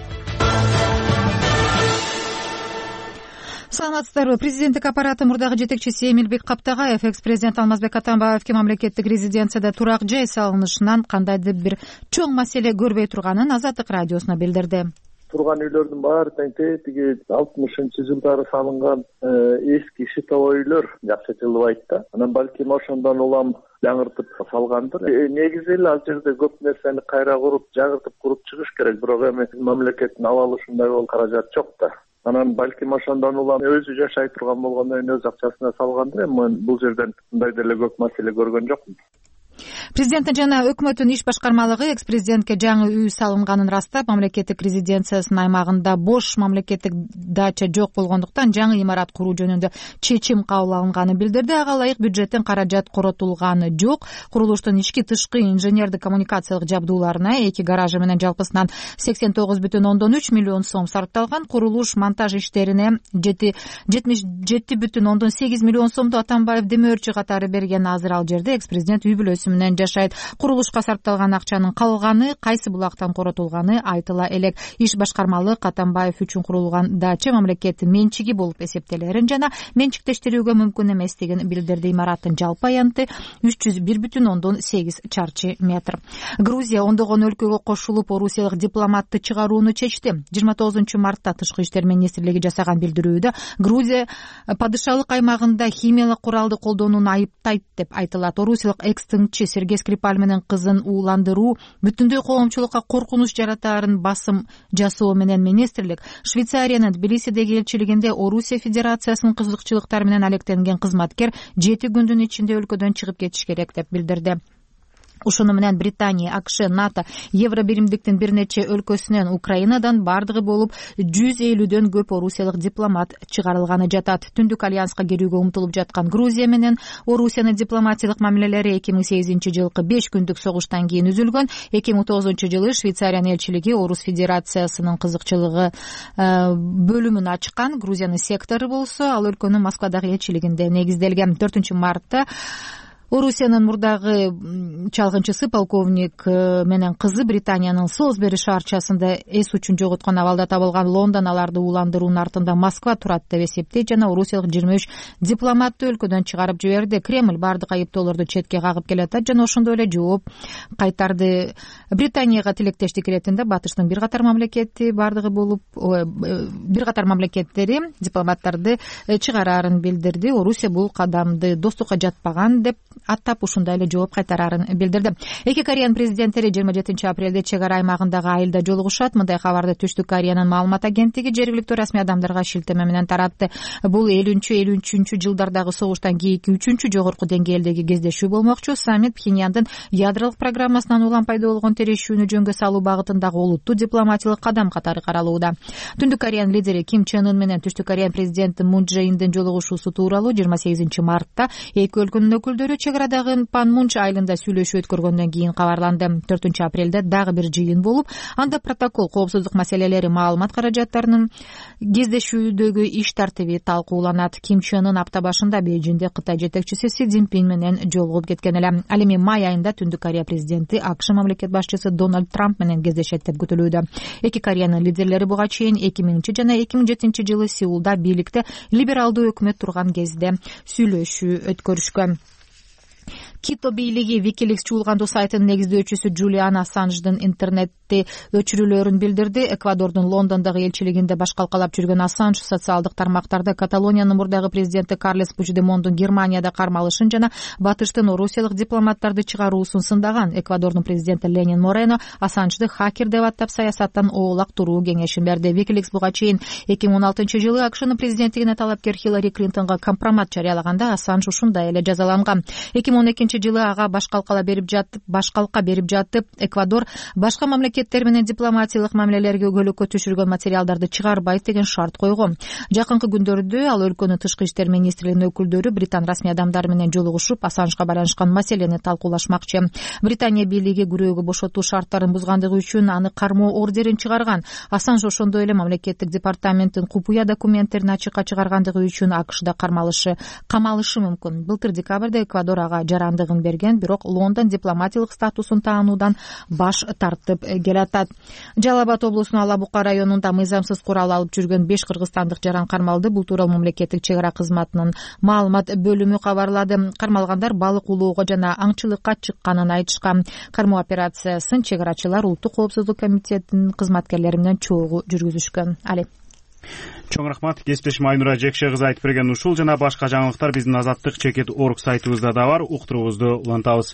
Саламатсыздарбы? Президенттик аппараты мурдагы жетекчиси Эмилбек Каптагаев экс-президент Алмазбек Атамбаевге мамлекеттик резиденцияда турак жай салынышынан кандайдыр бир чоң маселе көрбөй турганын Азаттык радиосуна билдирди. Турган үйлөрдүн баары тиги 60-жылдары салынган эски шитовой үйлөр жакшыртылбайт да. Анан балким ошондон улам жаңыртып салгандыр. Негизи эле ал жерде көп нерсени кайра куруп, жаңыртып куруп чыгыш керек, бирок эми мамлекеттин абалы ушундай болуп каражат жок да. Анан балким ошондон улам өзү жашай турган болгондон кийин өз акчасына салгандыр. Эми бул жерден мындай деле көп маселе көргөн жокмун. Президенттин жана өкмөттүн иш башкармалыгы экс-президентке жаңы үй салынганын растап, мамлекеттик резиденциясынын аймагында бош мамлекеттик дача жок болгондуктан жаңы имарат куруу жөнүндө чечим кабыл алынганын билдирди. Ага ылайык бюджеттен каражат коротулганы жок. Курулуштун ички-тышкы инженердик коммуникациялык жабдууларына 2 гаражы менен жалпысынан 89,3 миллион сом сарпталган. Курулуш монтаж иштерине 77,8 миллион сомду Атамбаев демөөрчү катары берген. Азыр ал жерде экс-президент үй бүлөсү менен жашайт. Курулушка сарпталган акчанын калганы кайсы булактан коротулганы айтыла элек. Иш башкармалык Атамбаев үчүн курулган дача мамлекеттин менчиги болуп эсептелерин жана менчиктештирүүгө мүмкүн эместигин билдирди. Имараттын жалпы аянты 301,8 чарчы метр. Грузия ондогон өлкөгө кошулуп, орусиялык дипломатты чыгарууну чечти. 29-мартта Тышкы иштер министрлиги жасаган билдирүүдө Грузия падышалык аймагында химиялык куралды колдонууну айыптайт деп айтылат. Орусиялык экс-тыңчы Сергей Скрипаль менен кызын ууландыруу бүтүндөй коомчулукка коркунуч жаратаарын басым жасоо менен министрлик Швейцариянын Тбилисидеги элчилигинде Орусия Федерациясынын кызыкчылыктары менен алектенген кызматкер 7 күндүн ичинде өлкөдөн чыгып кетиш керек деп билдирди. Ушуну менен Британия, АКШ, НАТО, Евробиримдиктин бир нече өлкөсүнөн, Украинадан бардыгы болуп 150дөн көп орусиялык дипломат чыгарылганы жатат. Түндүк альянска кирүүгө умтулуп жаткан Грузия менен Орусиянын дипломатиялык мамилелери 2008-жылкы 5 күндүк согуштан кийин үзүлгөн. 2009-жылы Швейцариянын элчилиги Орус Федерациясынын кызыкчылыгы бөлүмүн ачкан. Грузиянын сектору болсо, ал өлкөнүн Москвадагы элчилигинде негизделген. 4-мартта Орусиянын мурдагы чалгынчысы полковник менен кызы Британиянын Солсбери шаарчасында эс үчүн жоготкон абалда табылган. Лондон аларды ууландыруунун артында Москва турат деп эсептейт жана орусиялык 23 дипломатты өлкөдөн чыгарып жиберди. Кремль бардык айыптоолорду четке кагып келатат жана ошондой эле жооп кайтарды. Британияга тилектештик иретинде батыштын бир катар мамлекети бардыгы болуп, бир катар мамлекеттери дипломаттарды чыгараарын билдирди. Орусия бул кадамды достукка жатпаган деп аттап ушундай эле жооп кайтарарын билдирди. Эки Кореянын президенттери 27 апрелде чек ара аймагындагы айылда жолугушат. Мындай кабарды Түштүк Кореянын маалымат агенттиги жергиликтүү расмий адамдарга шилтеме менен таратты. Бул 50-53 жылдардагы согуштан кийинки 3-чү жогорку деңгээлдеги кездешүү болмокчу. Саммит Пхеньяндын ядролук программасынан улам пайда болгон терешүүнү жөнгө салуу багытындагы олуттуу дипломатиялык кадам катары каралууда. Түндүк Кореянын лидери Ким Чен Ын менен Түштүк Корея президенти Мун Чже Индин жолугушуусу тууралуу 28 мартта эки өлкөнүн өкүлдөрү чек арадагы Панмунч айылында сүйлөшүү өткөргөндөн кийин кабарланды. 4 апрелде дагы бир жыйын болуп, анда протокол, коопсуздук маселелери, маалымат каражаттарынын кездешүүдөгү иш тартиби талкууланат. Ким Чен Ын апта башында Бейжиңде Кытай жетекчиси Си Цзиньпин менен жолугуп кеткен эле. Ал эми май айында Түндүк Корея президенти АКШ мамлекет башчысы Дональд Трамп менен кездешет деп күтүлүүдө. Эки Кореянын лидерлери буга чейин 2000 жана 2007 жылы Сеулда бийликте либералдуу өкмөт турган кезде сүйлөшүү өткөрүшкөн. Кито бийлиги Wikileaks чуулгандуу сайтынын негиздөөчүсү Джулиан Ассанждын интернетти өчүрүүлөрүн билдирди. Эквадордун Лондондогу элчилигинде башкалкалап жүргөн Ассанж социалдык тармактарда Каталониянын мурдагы президенти Карлес Пучдемондун Германияда кармалышын жана батыштын орусиялык дипломаттарды чыгаруусун сындаган. Эквадордун президенти Ленин Морено Ассанжды хакер деп аттап саясаттан оолак туруу кеңешин берди. Wikileaks буга чейин 2016 жылы АКШнын президенттигине талапкер Хиллари Клинтонго компромат жарыялаганда Ассанж ушундай эле жазаланган. 2012 жылы ага башкалка берип жатып, Эквадор башка мамлекеттер менен дипломатиялык мамилелерге өгөлөккө түшүргөн материалдарды чыгарбайт деген шарт койгон. Жакынкы күндөрдө ал өлкөнүн тышкы иштер министрлигинин өкүлдөрү Британ расмий адамдары менен жолугушуп, Ассанжга байланышкан маселени талкуулашмакчы. Британия бийлиги күрөөгө бошотуу шарттарын бузгандыгы үчүн аны кармоо ордерин чыгарган. Ассанж ошондой эле мамлекеттик департаменттин купуя документтерин ачыкка чыгаргандыгы үчүн АКШда камалышы мүмкүн. Былтыр декабрда Эквадор ага жарандыгын берген, бирок Лондон дипломатиялык статусун таануудан баш тартып келатат. Жалал Абад облусунун Алабука районунда мыйзамсыз курал алып жүргөн 5 кыргызстандык жаран кармалды. Бул тууралуу мамлекеттик чек ара кызматынын маалымат бөлүмү кабарлады. Кармалгандар балык улоого жана аңчылыкка чыкканын айтышкан. Кармоо операциясын чек арачылар Улуттук коопсуздук комитетинин кызматкерлери менен чогуу жүргүзүшкөн. Чоң рахмат. Кесиптешим Айнура Жекше кызы айтып берген ушул жана башка жаңылыктар биздин Азаттык Чекит Орг сайтыбызда да бар. Уктуруңузду улантабыз.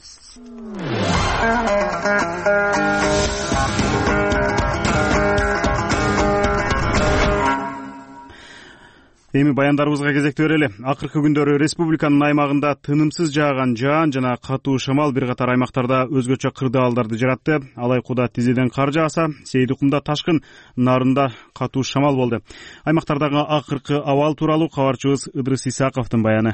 Эми баяндарыбызга кезекти берели. Акыркы күндөрү республиканын аймагында тынымсыз жааган жаан жана катуу шамал бир катар аймактарда өзгөчө кырдаалдарды жаратты. Алайкуда тизеден кар жааса, Сейдикумда ташкын, Нарында катуу шамал болду. Аймактардагы акыркы абал тууралуу кабарчыбыз Ыдрыс Исаковдун баяны.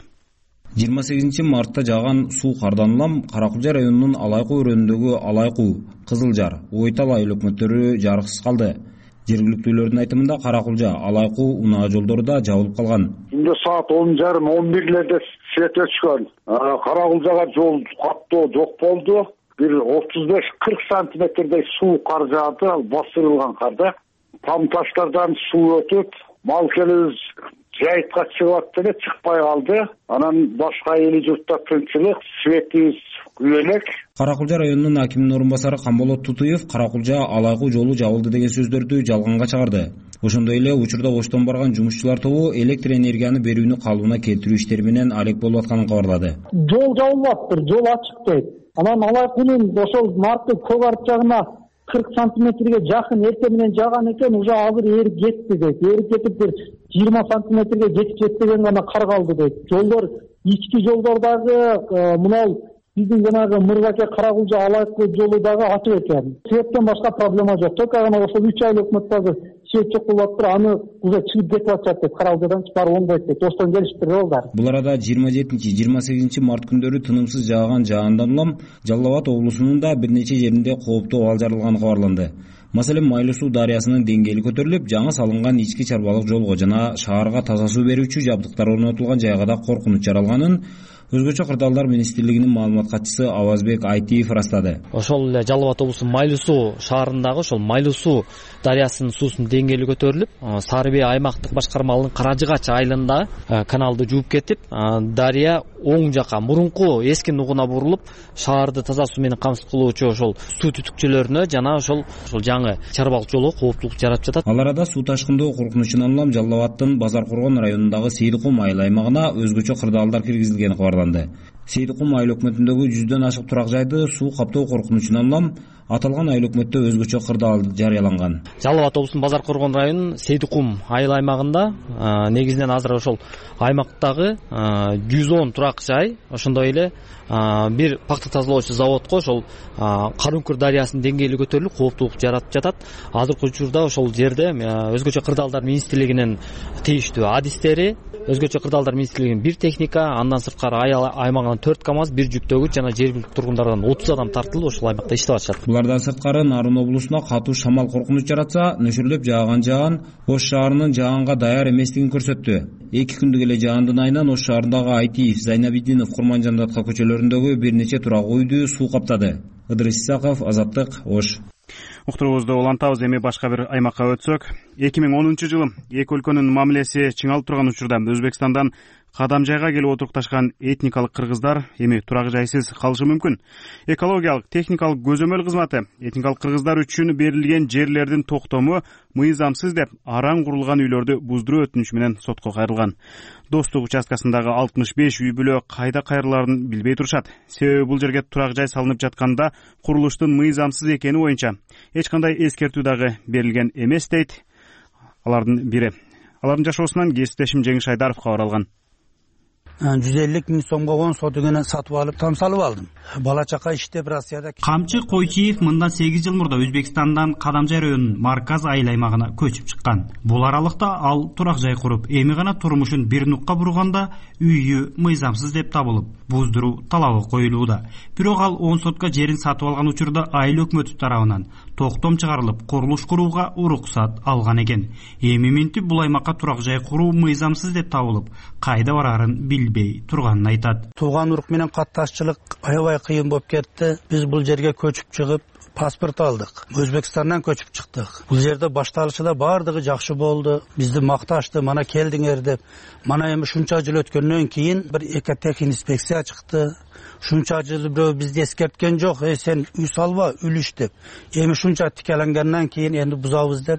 28 мартта жааган суу кардан улам Каракулжа районунун Алайкуу өрөөнүндөгү Алайкуу, Кызылжар, Ойтал айыл өкмөттөрү жарыксыз калды. Жергиликтүүлөрдүн айтымында Каракулжа, Алайкуу унаа жолдору да жабылып калган. Түндө саат 10:30-11:00 свет өчкөн. Каракулжага жол каттоо жок болду. Бир 35-40 сантиметрдей суу кар жаады, ал басырылган карда. Там таштардан суу өтүп, мал келебиз жайытка чыгып атты эле, чыкпай калды. Анан башка эли журтта тынчылык, светибиз күйөлөк. Каракулжа районунун акиминин орун басары Камболот Тутуев Каракулжа Алайкуу жолу жабылды деген сөздөрдү жалганга чыгарды. Ошондой эле учурда оштон барган жумушчулар тобу электр энергияны берүүнү калыбына келтирүү иштери менен алек болуп атканын кабарлады. Жол жабылып атыптыр, жол ачык дейт. Анан Алайкуунун ошол марты көк арт жагына 40 сантиметрге жакын эртең менен жааган экен, уже азыр эрип кетти дейт. Эрип кетип бир 20 сантиметрге жетип жетпеген гана кар калды дейт. Жолдор, ички жолдордагы мынау биздин жанагы Мырзаке Каракулжа Алайкуу жолу дагы ачык экен. Светтен башка проблема жок. Только гана ошол 3 ай өкмөт дагы свет жок болуп атыптыр, аны уже чыгып кетип атат деп Каракулжадан чыгарып болбойт дейт. Оштон келишиптир балдар. Бул арада 27-28 март күндөрү тынымсыз жааган жаандан улам Жалал Абад облусунун да бир нече жеринде кооптуу абал жаралганы кабарланды. Маселен, Майлуу суу дарыясынын деңгээли көтөрүлүп, жаңы салынган ички чарбалык жолго жана шаарга таза суу берүүчү жабдыктар орнотулган жайга да коркунуч жаралганын Өзгөчө кырдаалдар министрлигинин маалымат катчысы Авазбек Айтиев растады. Ошол эле Жалал Абад облусунун Майлуу суу шаарындагы ошол Майлуу суу дарыясынын суусунун деңгээли көтөрүлүп, Сары Бей аймактык башкармалыгынын Каражыгач айылында каналды жууп кетип, дарыя оң жака мурунку эски нугуна бурулуп, шаарды таза суу менен камсыз кылуучу ошол суу түтүкчөлөрүнө жана ошол жаңы чарбалык жолго кооптулук жарап жатат. Ал арада суу ташкындоо коркунучунан улам Жалал Абадтын Базар Коргон районундагы Сейдикум айыл аймагына өзгөчө кырдаалдар киргизилгени кабарланды. Сейдикум айыл өкмөтүндөгү 100дөн ашык турак жайды суу каптоо коркунучунан улам аталган айыл өкмөттө өзгөчө кырдаал жарыяланган. Жалал Абад облусунун Базар Коргон районунун Сейдикум айыл аймагында негизинен азыр ошол аймактагы 110 турак жай, ошондой эле бир пакта тазалоочу заводко ошол Карункүр дарыясынын деңгээли көтөрүлүп кооптуулук жаратып жатат. Азыркы учурда ошол жерде өзгөчө кырдаалдар министрлигинин тийиштүү адистери, өзгөчө кырдаалдар министрлигинин бир техника, андан сырткары айыл аймагынан 4 КАМАЗ, бир жүктөгүч жана жергиликтүү тургундардан 30 адам тартылып ошол аймакта иштеп атышат. Булардан сырткары Нарын облусуна катуу шамал коркунуч жаратса, нөшөрлөп жааган Ош шаарынын жаагынга даяр эместигин көрсөттү. 2 күндүк эле жаандын айынан Ош шаарындагы Айтиев, Зайнабидинов, Курманжандатка көчөлөрүндөгү бир нече турак үйдү суу каптады. Ыдырыс Исаков, Азаттык, Ош. Уктуруубузду улантабыз. Эми башка бир аймакка өтсөк, 2010-жылы эки өлкөнүн мамилеси чыңалып турган учурда Өзбекстандан кадам жайга келип отурукташкан этникалык кыргыздар эми турак жайсыз калышы мүмкүн. Экологиялык техникалык көзөмөл кызматы этникалык кыргыздар үчүн берилген жерлердин токтому мыйзамсыз деп араң курулган үйлөрдү буздуруу өтүнүшү менен сотко кайрылган. Достук участкасындагы 65 үй бүлө кайда кайрылаарын билбей турушат. Себеби бул жерге турак жай салынып жатканда курулуштун мыйзамсыз экени боюнча эч кандай эскертүү дагы берилген эмес дейт алардын бири. Алардын жашоосунан кесиптешим Жеңиш Айдаров кабар алган. 150 миң сомго 10 сотугуна сатып алып тамсалып алдым. Бала чака иштеп Россияда. Камчы Койчиев мындан 8 жыл мурда Өзбекстандан Кадамжай районунун Марказ айыл аймагына көчүп чыккан. Бул аралыкта ал турак жай куруп, эми гана турмушун бир нукка бурганда үйү мыйзамсыз деп табылып, буздуруу талабы коюлууда. Бирок ал 10 сотка жерин сатып алган учурда айыл өкмөтү тарабынан токтом чыгарылып, курулуш курууга уруксат алган экен. Эми минтип бул аймакка турак жай куруу мыйзамсыз деп табылып, кайда барарын билбей турганын айтат. Тууган урук менен катташчылык аябай кыйын болуп кетти. Биз бул жерге көчүп чыгып, паспорт алдык. Өзбекстандан көчүп чыктык. Бул жерде башталышында бардыгы жакшы болду. Бизди макташты, мана келдиңер деп. Мана эми шунча жыл өткөндөн кийин бир экотех инспекция чыкты. Шунча жыл бирөө бизди эскерткен жок. Сен үй салба, үлүш деп. Эми шунча тикеленгенден кийин энди бузабыз деп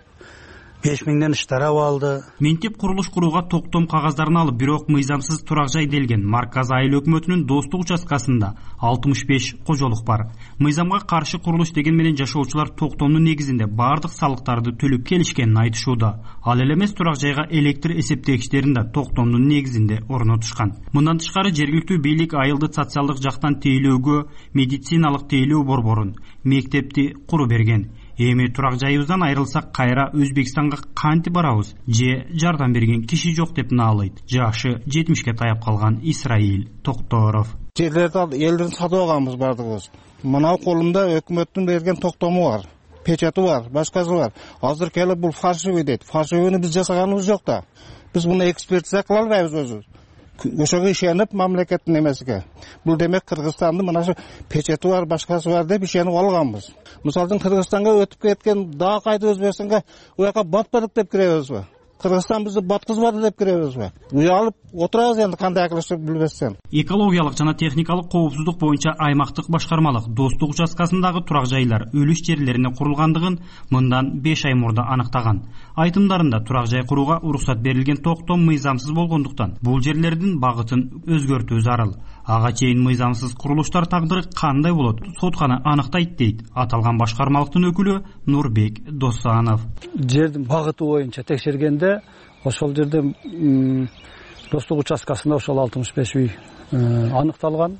5 миңден иштарап алды. Минтип курулуш курууга токтом кагаздарын алып, бирок мыйзамсыз турак жай делген Марказ айыл өкмөтүнүн Достук участкасында 65 кожолук бар. Мыйзамга каршы курулуш деген менен жашоочулар токтомдун негизинде бардык салыктарды төлөп келишкенин айтышууда. Ал эле эмес, турак жайга электр эсептегичтерин да токтомдун негизинде орнотушкан. Мындан тышкары жергиликтүү бийлик айылды социалдык жактан тейлөөгө медициналык тейлөө борборун, мектепти куру берген. Эми турак жайыбыздан айрылсак кайра Өзбекстанга кантип барабыз? Же жардам берген киши жок деп наалайт жашы 70ке таяп калган Исраил Токторов. Жерлерди элдин сатып алганбыз бардыгыбыз. Мына колумда өкмөттүн берген токтому бар, печаты бар, башкасы бар. Азыр келип бул фальшивый дейт. Фальшивыйны биз жасаганыбыз жок да. Биз муну экспертиза кыла албайбыз өзүбүз. Ошого ишенип мамлекеттин эмесиге. Бул демек Кыргызстандын мына печати бар, башкасы бар деп ишенип алганбыз. Мисалы Кыргызстанга өтүп кеткен дагы кайда Өзбекстанга уяка батпадык деп киребизби? Кыргызстан бизди баткызбады деп киребизби? Уялып отурабыз энди кандай кылышты билбестен. Экологиялык жана техникалык коопсуздук боюнча аймактык башкармалык Достук участкасындагы турак жайлар үлүш жерлерине курулгандыгын мындан 5 ай мурда аныктаган. Айтымдарында турак жай курууга уруксат берилген токтом мыйзамсыз болгондуктан бул жерлердин багытын өзгөртүү зарыл. Ага чейин мыйзамсыз курулуштар тагдыры кандай болот? Сотканы аныктайт дейт аталган башкармалыктын өкүлү Нурбек Досанов. Жердин багыты боюнча текшергенде ошол жерде Достук участкасында ошол 65 үй аныкталган.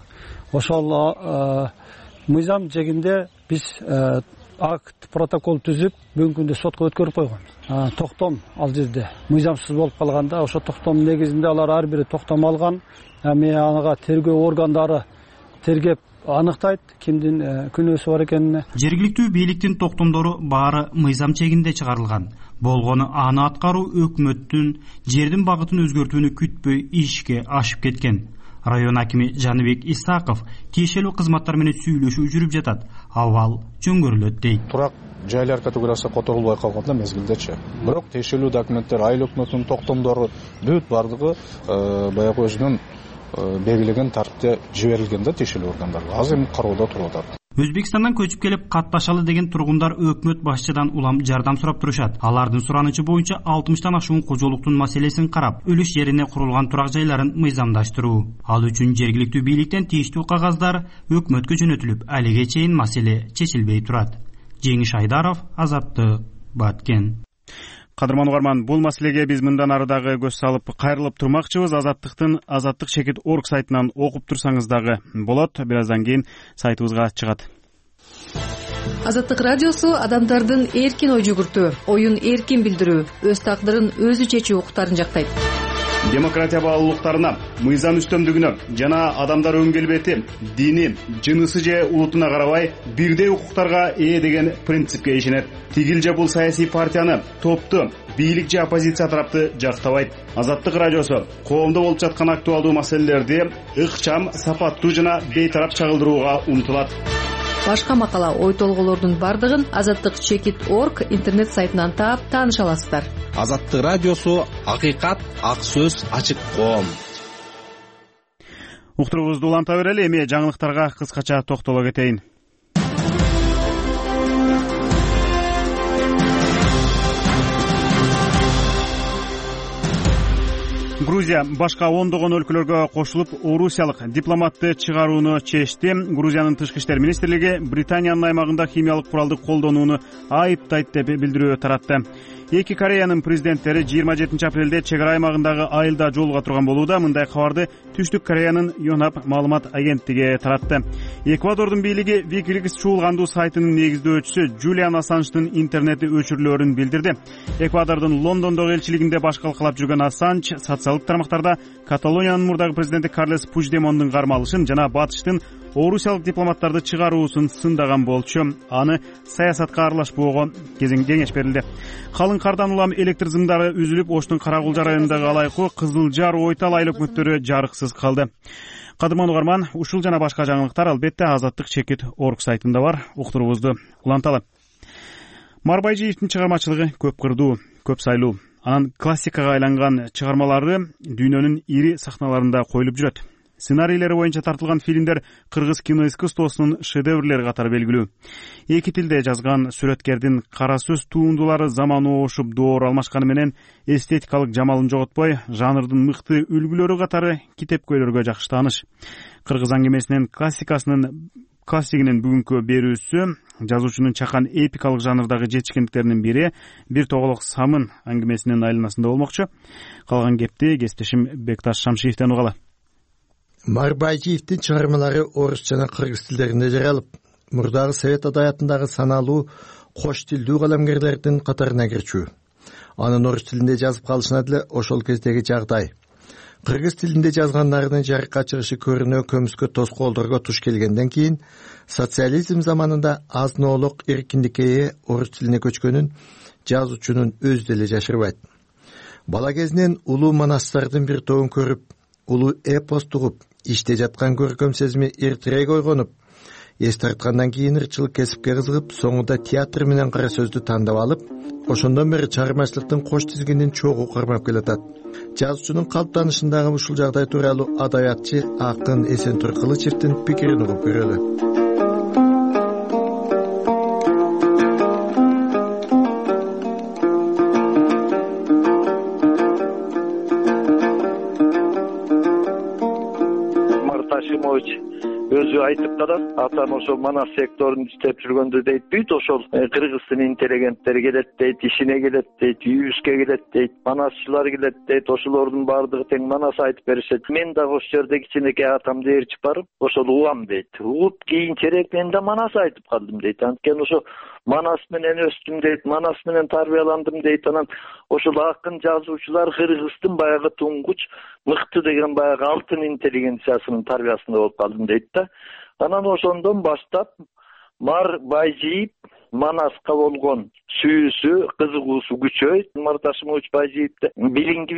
Ошол мыйзам жегинде биз акт, протокол түзүп, бүгүнкү күндө сотко өткөрүп койгонбуз. Токтом ал жерде мыйзамсыз болуп калганда, ошо токтом негизинде алар ар бири токтом алган. Эми ага тергөө органдары тергеп аныктайт кимдин күнөөсү бар экенин. Жергиликтүү бийликтин токтомдору баары мыйзам чегинде чыгарылган. Болгону аны аткаруу өкмөттүн жердин багытын өзгөртүүнү күтпөй ишке ашып кеткен. Район акими Жаныбек Исаков тиешелүү кызматтар менен сүйлөшүү жүрүп жатат. Абал жөнгөрүлөт дейт. Турак жайлар категориясы которулбай калганда мезгилдечи. Бирок тиешелүү документтер айыл өкмөтүнүн токтомдору бүт бардыгы баягы өзүнүн белгилеген тартипте жиберилген да тиешелүү органдарга. Азыр эми кароодо туруп атат. Өзбекстандан көчүп келип катташалы деген тургундар өкмөт башчыдан улам жардам сурап турушат. Алардын суранычы боюнча 60тан ашуун кожолуктун маселесин карап, үлүш жерине курулган турак жайларын мыйзамдаштыруу. Ал үчүн жергиликтүү бийликтен тийиштүү кагаздар өкмөткө жөнөтүлүп, алиге чейин маселе чечилбей турат. Жеңиш Айдаров, Азаттык, Баткен. Кадырман угарман, бул маселеге биз мындан ары дагы көз салып кайрылып турмакчыбыз. Азаттык чекит орг сайтынан окуп турсаңыз дагы болот. Бир аздан кийин сайтыбызга чыгат. Азаттык радиосу адамдардын эркин ой жүгүртүү, оюн эркин билдирүү, өз тагдырын өзү чечүү укуктарын жактайт. Демократия баалуулуктарына, мыйзам үстөмдүгүнө жана адамдар өң келбети, дини, жынысы же улутуна карабай бирдей укуктарга ээ деген принципке ишенет. Тигил же бул саясий партияны, топту, бийлик же оппозиция тарапты жактабайт. Азаттык радиосу коомдо болуп жаткан актуалдуу маселелерди ыкчам, сапаттуу жана бейтарап чагылдырууга умтулат. Башка макала, ой толголордун бардыгын Азаттык чекит орг интернет сайтынан таап тааныша аласыздар. Азаттык радиосу акыйкат, ак сөз, ачык коом. Уктуруубузду уланта берели, эми жаңылыктарга кыскача токтоло кетейин. Грузия башка ондогон өлкөлөргө кошулуп, орусиялык дипломатты чыгарууну чечти. Грузиянын тышкы иштер министрлиги Британиянын аймагында химиялык куралды колдонууну айыптайт деп билдирүү таратты. Эки Кореянын президенттери 27 апрелде чек ара аймагындагы айылда жолуга турган болууда. Мындай кабарды Түштүк Кореянын Yonhap маалымат агенттиги таратты. Эквадордун бийлиги Wikileaks чуулгандуу сайтынын негиздөөчүсү Джулиан Ассанждын интернети өчүрүлөөрүн билдирди. Эквадордун Лондондогу элчилигинде баш калкалап жүргөн Ассанж социалдык тармактарда Каталониянын мурдагы президенти Карлес Пучдемондун кармалышын жана батыштын орусиялык дипломаттарды чыгаруусун сындаган болчу. Аны саясатка аралашпоого кеңеш берилди. Калың кардан улам электр зымдары үзүлүп, Оштун Карагулжа районундагы Алайкуу, Кызыл Жар, Ойтал айыл өкмөттөрү жарыксыз калды. Кадырман угарман, ушул жана башка жаңылыктар албетте Азаттык чекит орг сайтында бар. Уктуруубузду уланталы. Марбайжиевдин чыгармачылыгы көп кырдуу, көп сайлуу. Анан классикага айланган чыгармалары дүйнөнүн ири сахналарында коюлуп жүрөт. Сценарийлери боюнча тартылган фильмдер кыргыз киноискусствосунун шедеврлери катары белгилүү. Эки тилде жазган сүрөткердин кара сөз туындулары заманы оошуп доор алмашканы менен эстетикалык жамалын жоготпой, жанрдын мыкты үлгүлөрү катары китепкөйлөргө жакшы тааныш. Кыргыз аңгемесинин классигинин бүгүнкү берүүсү жазуучунун чакан эпикалык жанрдагы жетишкендиктеринин бири Бир тоголок самын аңгемесинин айланасында болмокчу. Калган кепти кесиптешим Бекташ Шамшиевден угалы. Марбайжиевдин чыгармалары орус жана кыргыз тилдеринде жаралып, мурдагы совет адабиятындагы саналуу кош тилдүү калемгерлердин катарына кирчү. Анын орус тилинде жазып калышына деле ошол кездеги жагдай. Кыргыз тилинде жазгандарынын жарыкка чыгышы көрүнө көмүскө тоскоолдорго туш келгенден кийин социализм заманында азноолук эркиндикке ээ орус тилине көчкөнүн жазуучунун өзү деле жашырбайт. Бала кезинен улуу манастардын бир тобун көрүп, улуу эпос угуп, иште жаткан көркөм сезими эртерээк койгонуп, эс тарткандан кийин ырчылык кесипке кызыгып, соңунда театр менен кара сөздү тандап алып, ошондон бери чыгармачылыктын кош тизгинин чогуу кармап келатат. Жазуучунун калыптанышындагы ушул жагдай тууралуу адабиятчы акын Эсентур Кылычевдин пикирин угуп көрөлү. Өзү айтып калат, атам ошол манас секторун иштеп жүргөндө дейт, бүт ошол кыргыздын интеллигенттери келет дейт, ишине келет дейт, үйүбүзгө келет дейт, манасчылар келет дейт, ошолордун баардыгы тең манас айтып беришет. Мен дагы ошол жерде кичинекей атамды ээрчип барып, ошол угам дейт. Угуп кийинчерээк мен да манас айтып калдым дейт. Анткени ошо манас менен өстүм дейт, манас менен тарбияландым дейт. Анан ошол акын жазуучулар кыргыздын баягы туңгуч мыкты деген баягы алтын интеллигенциясынын тарбиясында болуп калдым дейт да. Анан ошондон баштап Марбайжиев манаска болгон сүйүүсү, кызыгуусу күчөйт. Мырташымович Байжиевди билингибиз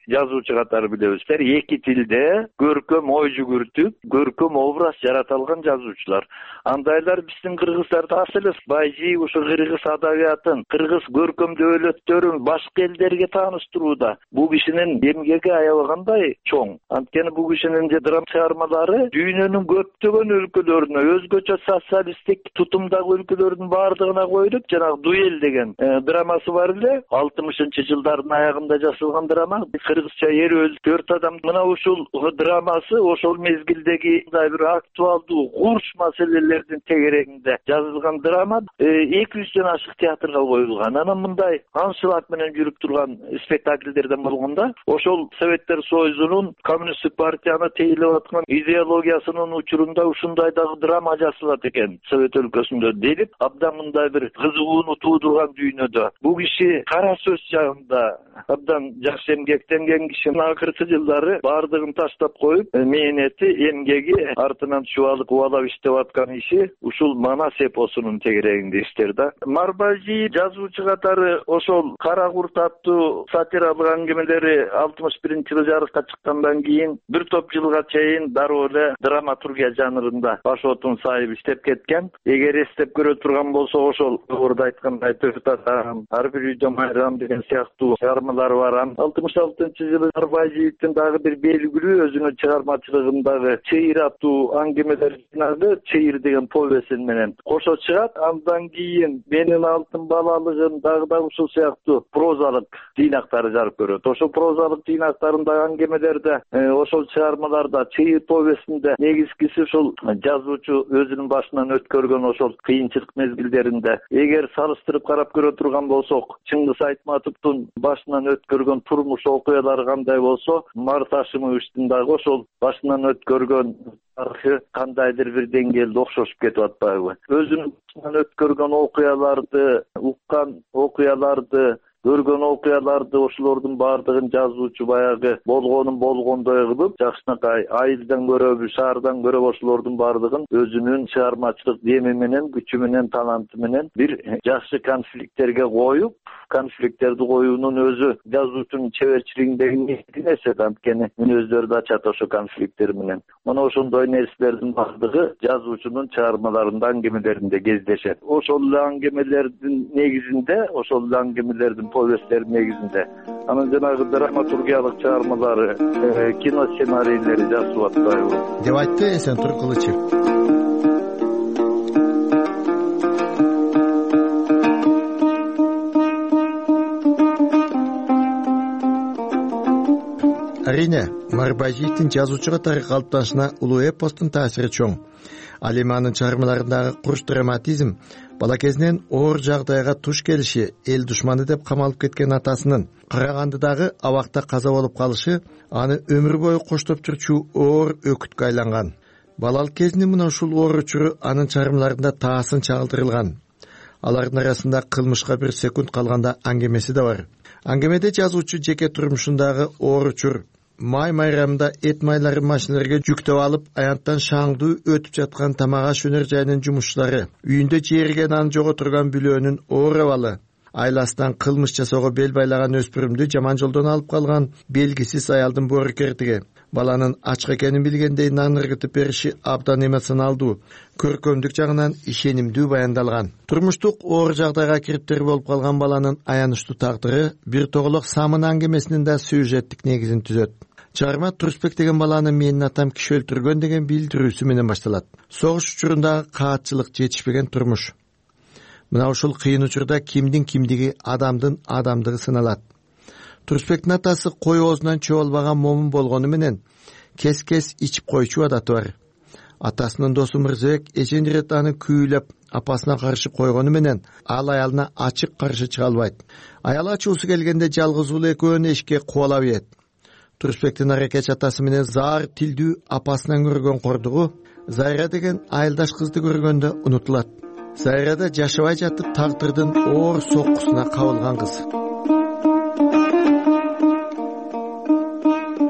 жазуучу катары билебизлер, эки тилде көркөм ой жүгүртүп, көркөм образ жарата алган жазуучулар. Андайлар биздин кыргыздарда аз эле. Байжи ушу кыргыз адабиятын, кыргыз көркөм дөөлөттөрүн башка элдерге тааныштырууда бул кишинин эмгеги аябагандай чоң. Анткени бул кишинин драма чыгармалары дүйнөнүн көптөгөн өлкөлөрүнө, өзгөчө социалисттик тутумдагы өлкөлөрдүн баардыгына коюлуп, жанагы дуэль деген драмасы бар эле, 60-жылдардын аягында жасалган драма. Кыргызча эр өз 4 адам. Мына ушул драмасы ошол мезгилдеги бир актуалдуу курч маселелердин тегерегинде жазылган драма 200дөн ашык театрга коюлган. Анан мындай аншлаг менен жүрүп турган спектакльдерден болгондо ошол Советтер Союзунун коммунисттик партияны тейлеп аткан идеологиясынын учурунда ушундай дагы драма жасалат экен Совет өлкөсүндө деп абдан мындай бир кызыгууну туудурган дүйнөдө. Бул киши кара сөз жагында абдан жакшы эмгектенген киши. Акыркы жылдары баардыгын таштап коюп, мээнети, эмгеги артынан чубалып убалап иштеп аткан иши ушул Манас эпосунун тегерегинде иштер да. Марбажи жазуучу катары ошол Кара курт аттуу сатиралык аңгемелери 61-жылы жарыкка чыккандан кийин бир топ жылга чейин дароо эле драматургия жанрында баш отун сайып иштеп кеткен. Эгер эстеп көрө турган болсо, ошол орду айткандай Төрт адам, Ар бир үйдө майрам деген сыяктуу чыгармалары бар. 66-жылы Марбажиевдин дагы бир белгилүү өзүнүн чыгармачылыгындагы Чыйыр аттуу аңгемелер жинагы Чыйыр деген повесин менен кошо чыгат. Андан кийин Менин алтын балалыгын дагы ушул сыяктуу прозалык жыйнактары жарык көрөт. Ошол прозалык жыйнактарындагы аңгемелерде, ошол чыгармаларда Чыйыр повесинде негизгиси ушул жазуучу өзүнүн башынан өткөргөн ошол кыйынчылык мезгилдеринде. Эгер салыштырып карап көрө турган болсок, Чыңгыз Айтматовдун башынан өткөргөн турмуш окуялары кандай болсо, Март Ашимовичтин дагы ошол башынан өткөргөн тарыхы кандайдыр бир деңгээлде окшошуп кетип атпайбы? Өзүнүн башынан өткөргөн окуяларды, уккан окуяларды, көргөн окуяларды ошолордун баардыгын жазуучу баягы болгонун болгондой кылып, жакшынакай айылдан көрөбү, шаардан көрөбү, ошолордун баардыгын өзүнүн чыгармачылык деми менен, күчү менен, таланты менен бир жакшы конфликттерге коюп, конфликттерди коюунун өзү жазуучунун чеберчилигиндеги нерсе. Анткени мүнөздөрү да ачат ошо конфликттер менен. Мына ошондой нерселердин баардыгы жазуучунун чыгармаларында, аңгемелеринде кездешет. Ошол аңгемелердин негизинде, ошол аңгемелердин повесттер негизинде анын жанагы драматургиялык чыгармалары, кино сценарийлери жазылып атпайбы деп айтты Эсентур Кылычев. Арине, Марбажиевдин жазуучу катары калыптанышына улуу эпостун таасири чоң. Ал эми анын чыгармаларындагы курч драматизм, бала кезинен оор жагдайга туш келиши, эл душманы деп камалып кеткен атасынын Карагандыдагы абакта каза болуп калышы аны өмүр бою коштоп жүрчү оор өкүткө айланган. Балалык кезинин мына ушул оор учуру анын чыгармаларында таасын чагылдырылган. Алардын арасында кылмышка бир секунд калганда аңгемеси да бар. Аңгемеде жазуучу жеке турмушундагы оор учур, май майрамында эт майларын машиналарга жүктөп алып, аянттан шаңдуу өтүп жаткан тамак аш өнөр жайынын жумушчулары, үйүндө жээрген аны жоготурган бүлөөнүн оор абалы, айласынан кылмыш жасоого бел байлаган өспүрүмдү жаман жолдон алып калган белгисиз аялдын боорукердиги, баланын ачык экенин билгендей нан ыргытып бериши абдан эмоционалдуу, көркөмдүк жагынан ишенимдүү баяндалган. Турмуштук оор жагдайга кириптер болуп калган баланын аянычтуу тагдыры бир тоголок самын аңгемесинин да сюжеттик негизин түзөт. Чыгарма Турсбек деген баланы менин атам киши өлтүргөн деген билдирүүсү менен башталат. Согуш учурундагы каатчылык, жетишпеген турмуш. Мына ушул кыйын учурда кимдин кимдиги, адамдын адамдыгы сыналат. Турсбектин атасы кой оозунан чөбөлбаган момун болгону менен кес-кес ичип койчу адаты бар. Атасынын досу Мырзабек эчен ирет аны күүлөп апасына каршы койгону менен ал аялына ачык каршы чыга албайт. Аял ачуусу келгенде жалгыз уулу экөөнү эшикке кубала берет. Турсбектин аракеч атасы менен заар тилдүү апасынан көргөн кордугу Зайра деген айылдаш кызды көргөндө унутулат. Зайрада жашабай жатып тагдырдын оор соккусуна кабылган кыз.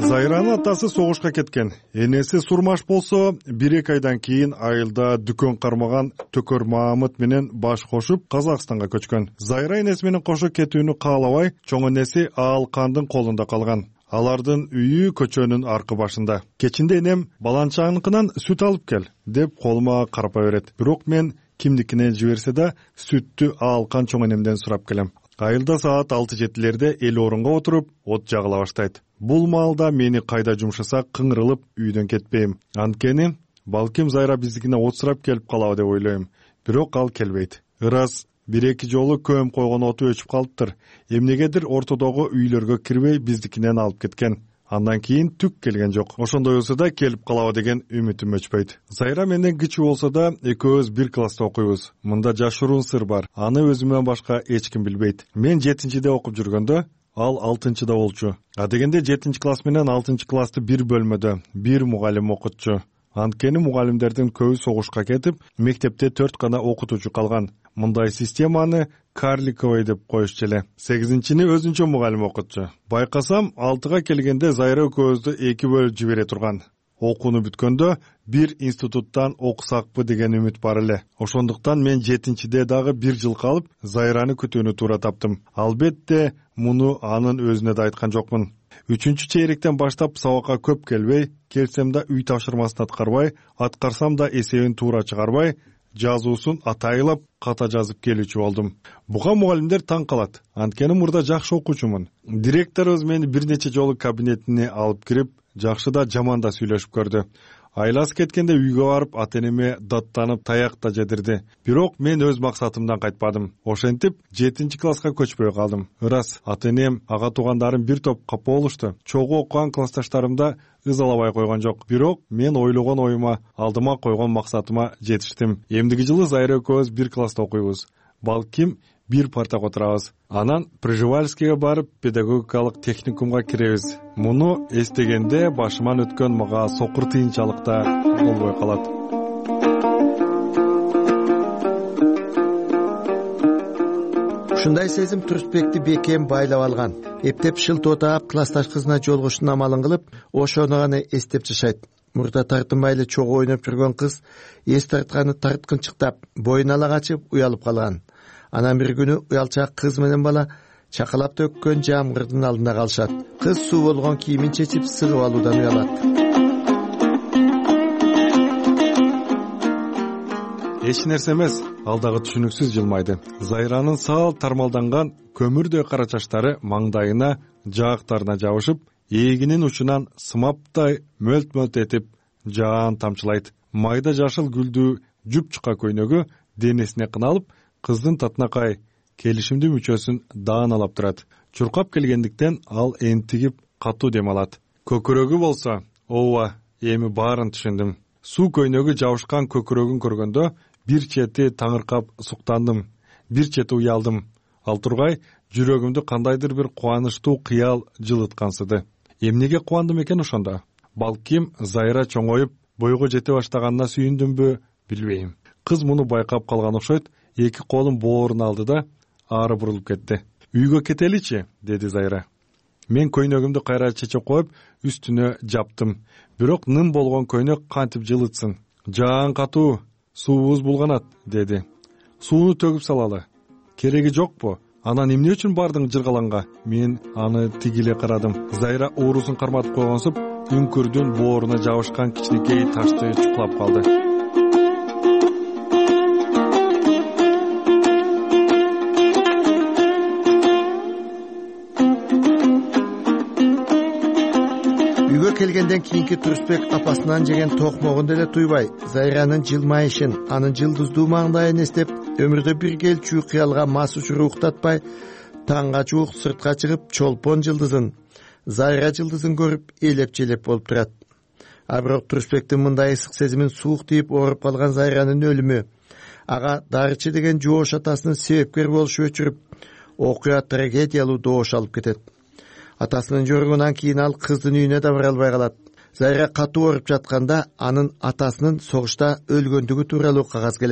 Зайранын атасы согушка кеткен. Энеси Сурмаш болсо 1-2 айдан кийин айылда дүкөн кармаган Төкөр Маамыт менен баш кошуп Казакстанга көчкөн. Зайра энеси менен кошо кетүүнү каалабай, чоң энеси Аалкандын колунда калган. Алардын үйү көчөнүн аркы башында. Кечинде энем баланчаңыкынан сүт алып кел деп колума карапа берет. Бирок мен кимдикине жиберсе да сүттү Аалкан чоң энемден сурап келем. Айылда саат 6-7-лерде эл орунга отуруп, от жагыла баштайт. Бул маалда мени кайда жумшаса кыңырылып үйдөн кетпейм. Анткени балким Зайра биздикине от сурап келип калабы деп ойлойм. Бирок ал келбейт. Ырас 1-2 жолу көм койгон оту өчүп калыптыр. Эмнегедир ортодогу үйлөргө кирбей биздикинен алып кеткен. Андан кийин түк келген жок. Ошондой болсо да келип калабы деген үмүтүм өчпөйт. Зайра менден кичүү болсо да экөөбүз бир класста окуйбуз. Мында жашыруун сыр бар. Аны өзүмөн башка эч ким билбейт. Мен 7-де окуп жүргөндө ал 6-да болчу. А дегенде 7-класс менен 6-классты бир бөлмөдө бир мугалим окутчу. Анткени мугалимдердин көбү согушка кетип, мектепте 4 гана окутуучу калган. Мындай системаны карликовый деп коюшчу эле. 8-ни өзүнчө мугалим окутчу. Байкасам 6-га келгенде Зайра экөөбүздү 2 бөлүп жибере турган. Окууну бүткөндө бир институттан окусакпы деген үмүт бар эле. Ошондуктан мен 7-де дагы 1 жыл калып, Зайраны күтүүнү туура таптым. Албетте, муну анын өзүнө да айткан жокмун. 3-чейректен баштап сабакка көп келбей, келсем да үй тапшырмасын аткарбай, аткарсам да эсебин туура чыгарбай, жазуусун атайылап ката жазып келүүчү болдум. Буга мугалимдер таң калат. Анткени мурда жакшы окуучумун. Директорубуз мени бир нече жолу кабинетине алып кирип, жакшы да жаман да сүйлөшүп көрдү. Айласы кеткенде үйгө барып ата-энеме даттанып таяк да жедирди. Бирок мен өз максатымдан кайтпадым. Ошентип 7-класска көчпөй калдым. Ырас, ата-энем, ага туугандарым бир топ капа болушту. Чогуу окуган классташтарымда ызалабай койгон жок. Бирок мен ойлогон оюма, алдыма койгон максатыма жетиштим. Эмдиги жылы Зайра экөөбүз бир класста окуйбуз. Балким бир партага отурабыз. Анан Пржевальскийге барып педагогикалык техникумга киребиз. Муну эстегенде башыман өткөн мага сокур тыйынчалык да болбой калат. Ушундай сезим Турсбекти бекем байлап алган. Эптеп шылт отаап классташ кызына жолугуштун амалын кылып, ошону гана эстеп жашайт. Мурда тартынбай эле чогуу ойноп жүргөн кыз эс тартканы тарткынчыктап, боюн ала качып уялып калган. Анан бир күнү уялчак кыз менен бала чакалап төккөн жамгырдын алдында калышат. Кыз суу болгон кийимин чечип сыгып алуудан уялат. Эч нерсе эмес, ал дагы түшүнүксүз жылмайды. Зайранын сал тармалданган көмүрдөй кара чачтары маңдайына, жаактарына жабышып, эгинин учунан сымаптай мөлт-мөлт этип жаан тамчылайт. Майда жашыл гүлдүү жупчука көйнөгү денесине кыналып, кыздын татынакай келишимдүү мүчөсүн дааналап турат. Чуркап келгендиктен ал энтигип катуу дем алат. Көкүрөгү болсо, ооба, эми баарын түшүндүм. Суу көйнөгү жабышкан көкүрөгүн көргөндө бир чети таңыркап суктандым, бир чети уялдым. Ал тургай жүрөгүмдү кандайдыр бир кубанычтуу кыял жылыткансыды. Эмнеге кубандым экен ошондо? Балким Зайра чоңоюп, бойго жете баштаганына сүйүндүмбү, билбейм. Кыз муну байкап калган окшойт. 2 колун бооруна алды да ары бурулуп кетти. Үйгө кетеличи, деди Зайра. Мен көйнөгүмдү кайра чечип коюп, үстүнө жаптым. Бирок ным болгон көйнөк кантип жылытсын? Жаан катуу, суубуз булганат, деди. Сууну төгүп салалы. Кереги жокпу? Анан эмне үчүн бардың жыргаланга? Мен аны тигиле карадым. Зайра оорусун карматып койгонсуп, үңкүрдүн бооруна жабышкан кичинекей ташты чукулап калды. Келгенден кийинки Турсбек апасынан жеген токмогун деле туйбай, Зайранын жылмайышын, анын жылдыздуу маңдайын эстеп, өмүрдө бир келчү кыялга мас учур уктатпай, таңга жуук сыртка чыгып, чолпон жылдызын, Зайра жылдызын көрүп, элеп-желеп болуп турат. А бирок Турсбектин мындай ысык сезимин суук тийип ооруп калган Зайранын өлүмү, ага Дарчы деген жоош атасынын себепкер болушу өчүрүп, окуя трагедиялуу добош алып кетет. Атасынын жоругунан кийин ал кыздын үйүнө да бара албай калат. Зайра катуу ооруп жатканда анын атасынын согушта өлгөндүгү тууралуу кагаз келет.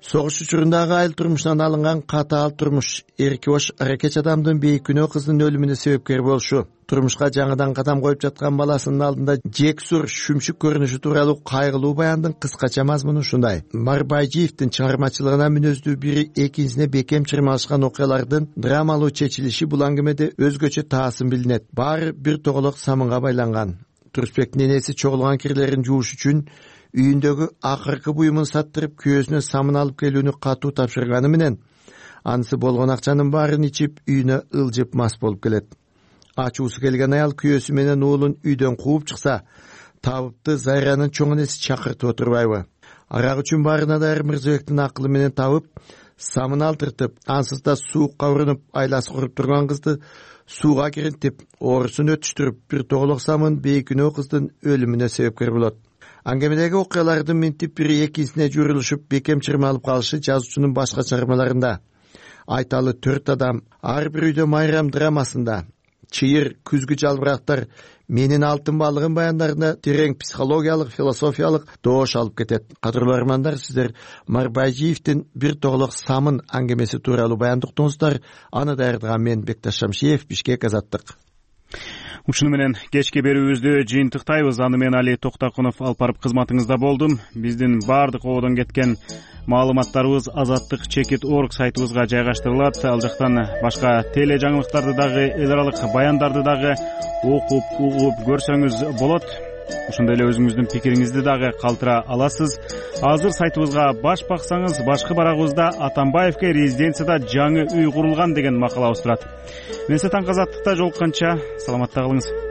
Согуш учурундагы айыл турмушунан алынган катаал турмуш эрки бош аракеч адамдын бейкүнөө кыздын өлүмүнө себепкер болушу, турмушка жаңыдан кадам коюп жаткан баласынын алдында жексур шүмшүк көрүнүшү тууралуу кайгылуу баяндын кыскача мазмуну ушундай. Марбайжиевдин чыгармачылыгына мүнөздүү бири экинчисине бекем чырмалышкан окуялардын драмалуу чечилиши бул аңгемеде өзгөчө таасым билинет. Баары бир тоголок самынга байланган. Турсбектин энеси чогулган кирлерин жууш үчүн үйүндөгү акыркы буюмун саттырып күйөөсүнө самын алып келүүнү катуу тапшырганы менен анысы болгон акчанын баарын ичип үйүнө ылжып мас болуп келет. Ачуусу келген аял күйөөсү менен уулун үйдөн кууп чыкса, табыпты Зайранын чоң энеси чакыртып отурбайбы? Арак үчүн баарына даяр Мырзабектин акылы менен табып, самын алдыртып, ансыз да суукка урунуп айласы куруп турган кызды сууга киринтип, оорусун өтүштүрүп, бир тоголок самын бейкүнөө кыздын өлүмүнө себепкер болот. Аңгемедеги окуялардын минтип бири экинчисине журулушуп бекем чырмалып калышы жазуучунун башка чыгармаларында, Айталы 4 адам, ар бир үйдө майрам драмасында, Чыйыр, күзгү жалбырактар, Менин алтын балыгын баяндарында терең психологиялык, философиялык доош алып кетет. Кадырлуу армандар, сиздер Марбайжиевдин бир тоголок самын аңгемеси тууралуу баян уктуңуздар. Аны даярдаган мен Бекташ Шамшиев, Бишкек, Азаттык. Ушуну менен кечки берүүбүздү жыйынтыктайбыз. Аны мен Али Токтакунов алып барып кызматыңызда болдум. Биздин баардык ободон кеткен маалыматтарыбыз azattik.org сайтыбызга жайгаштырылат. Ал жактан башка теле жаңылыктарды дагы, эл аралык баяндарды дагы окуп, угуп көрсөңүз болот. Ошондой эле өзүңүздүн пикириңизди дагы калтыра аласыз. Азыр сайтыбызга баш баксаңыз, башкы барагыбызда Атамбаевке резиденцияда жаңы үй курулган деген макалабыз турат. Мен Сатан Азаттыкта жолукканча саламатта калыңыз.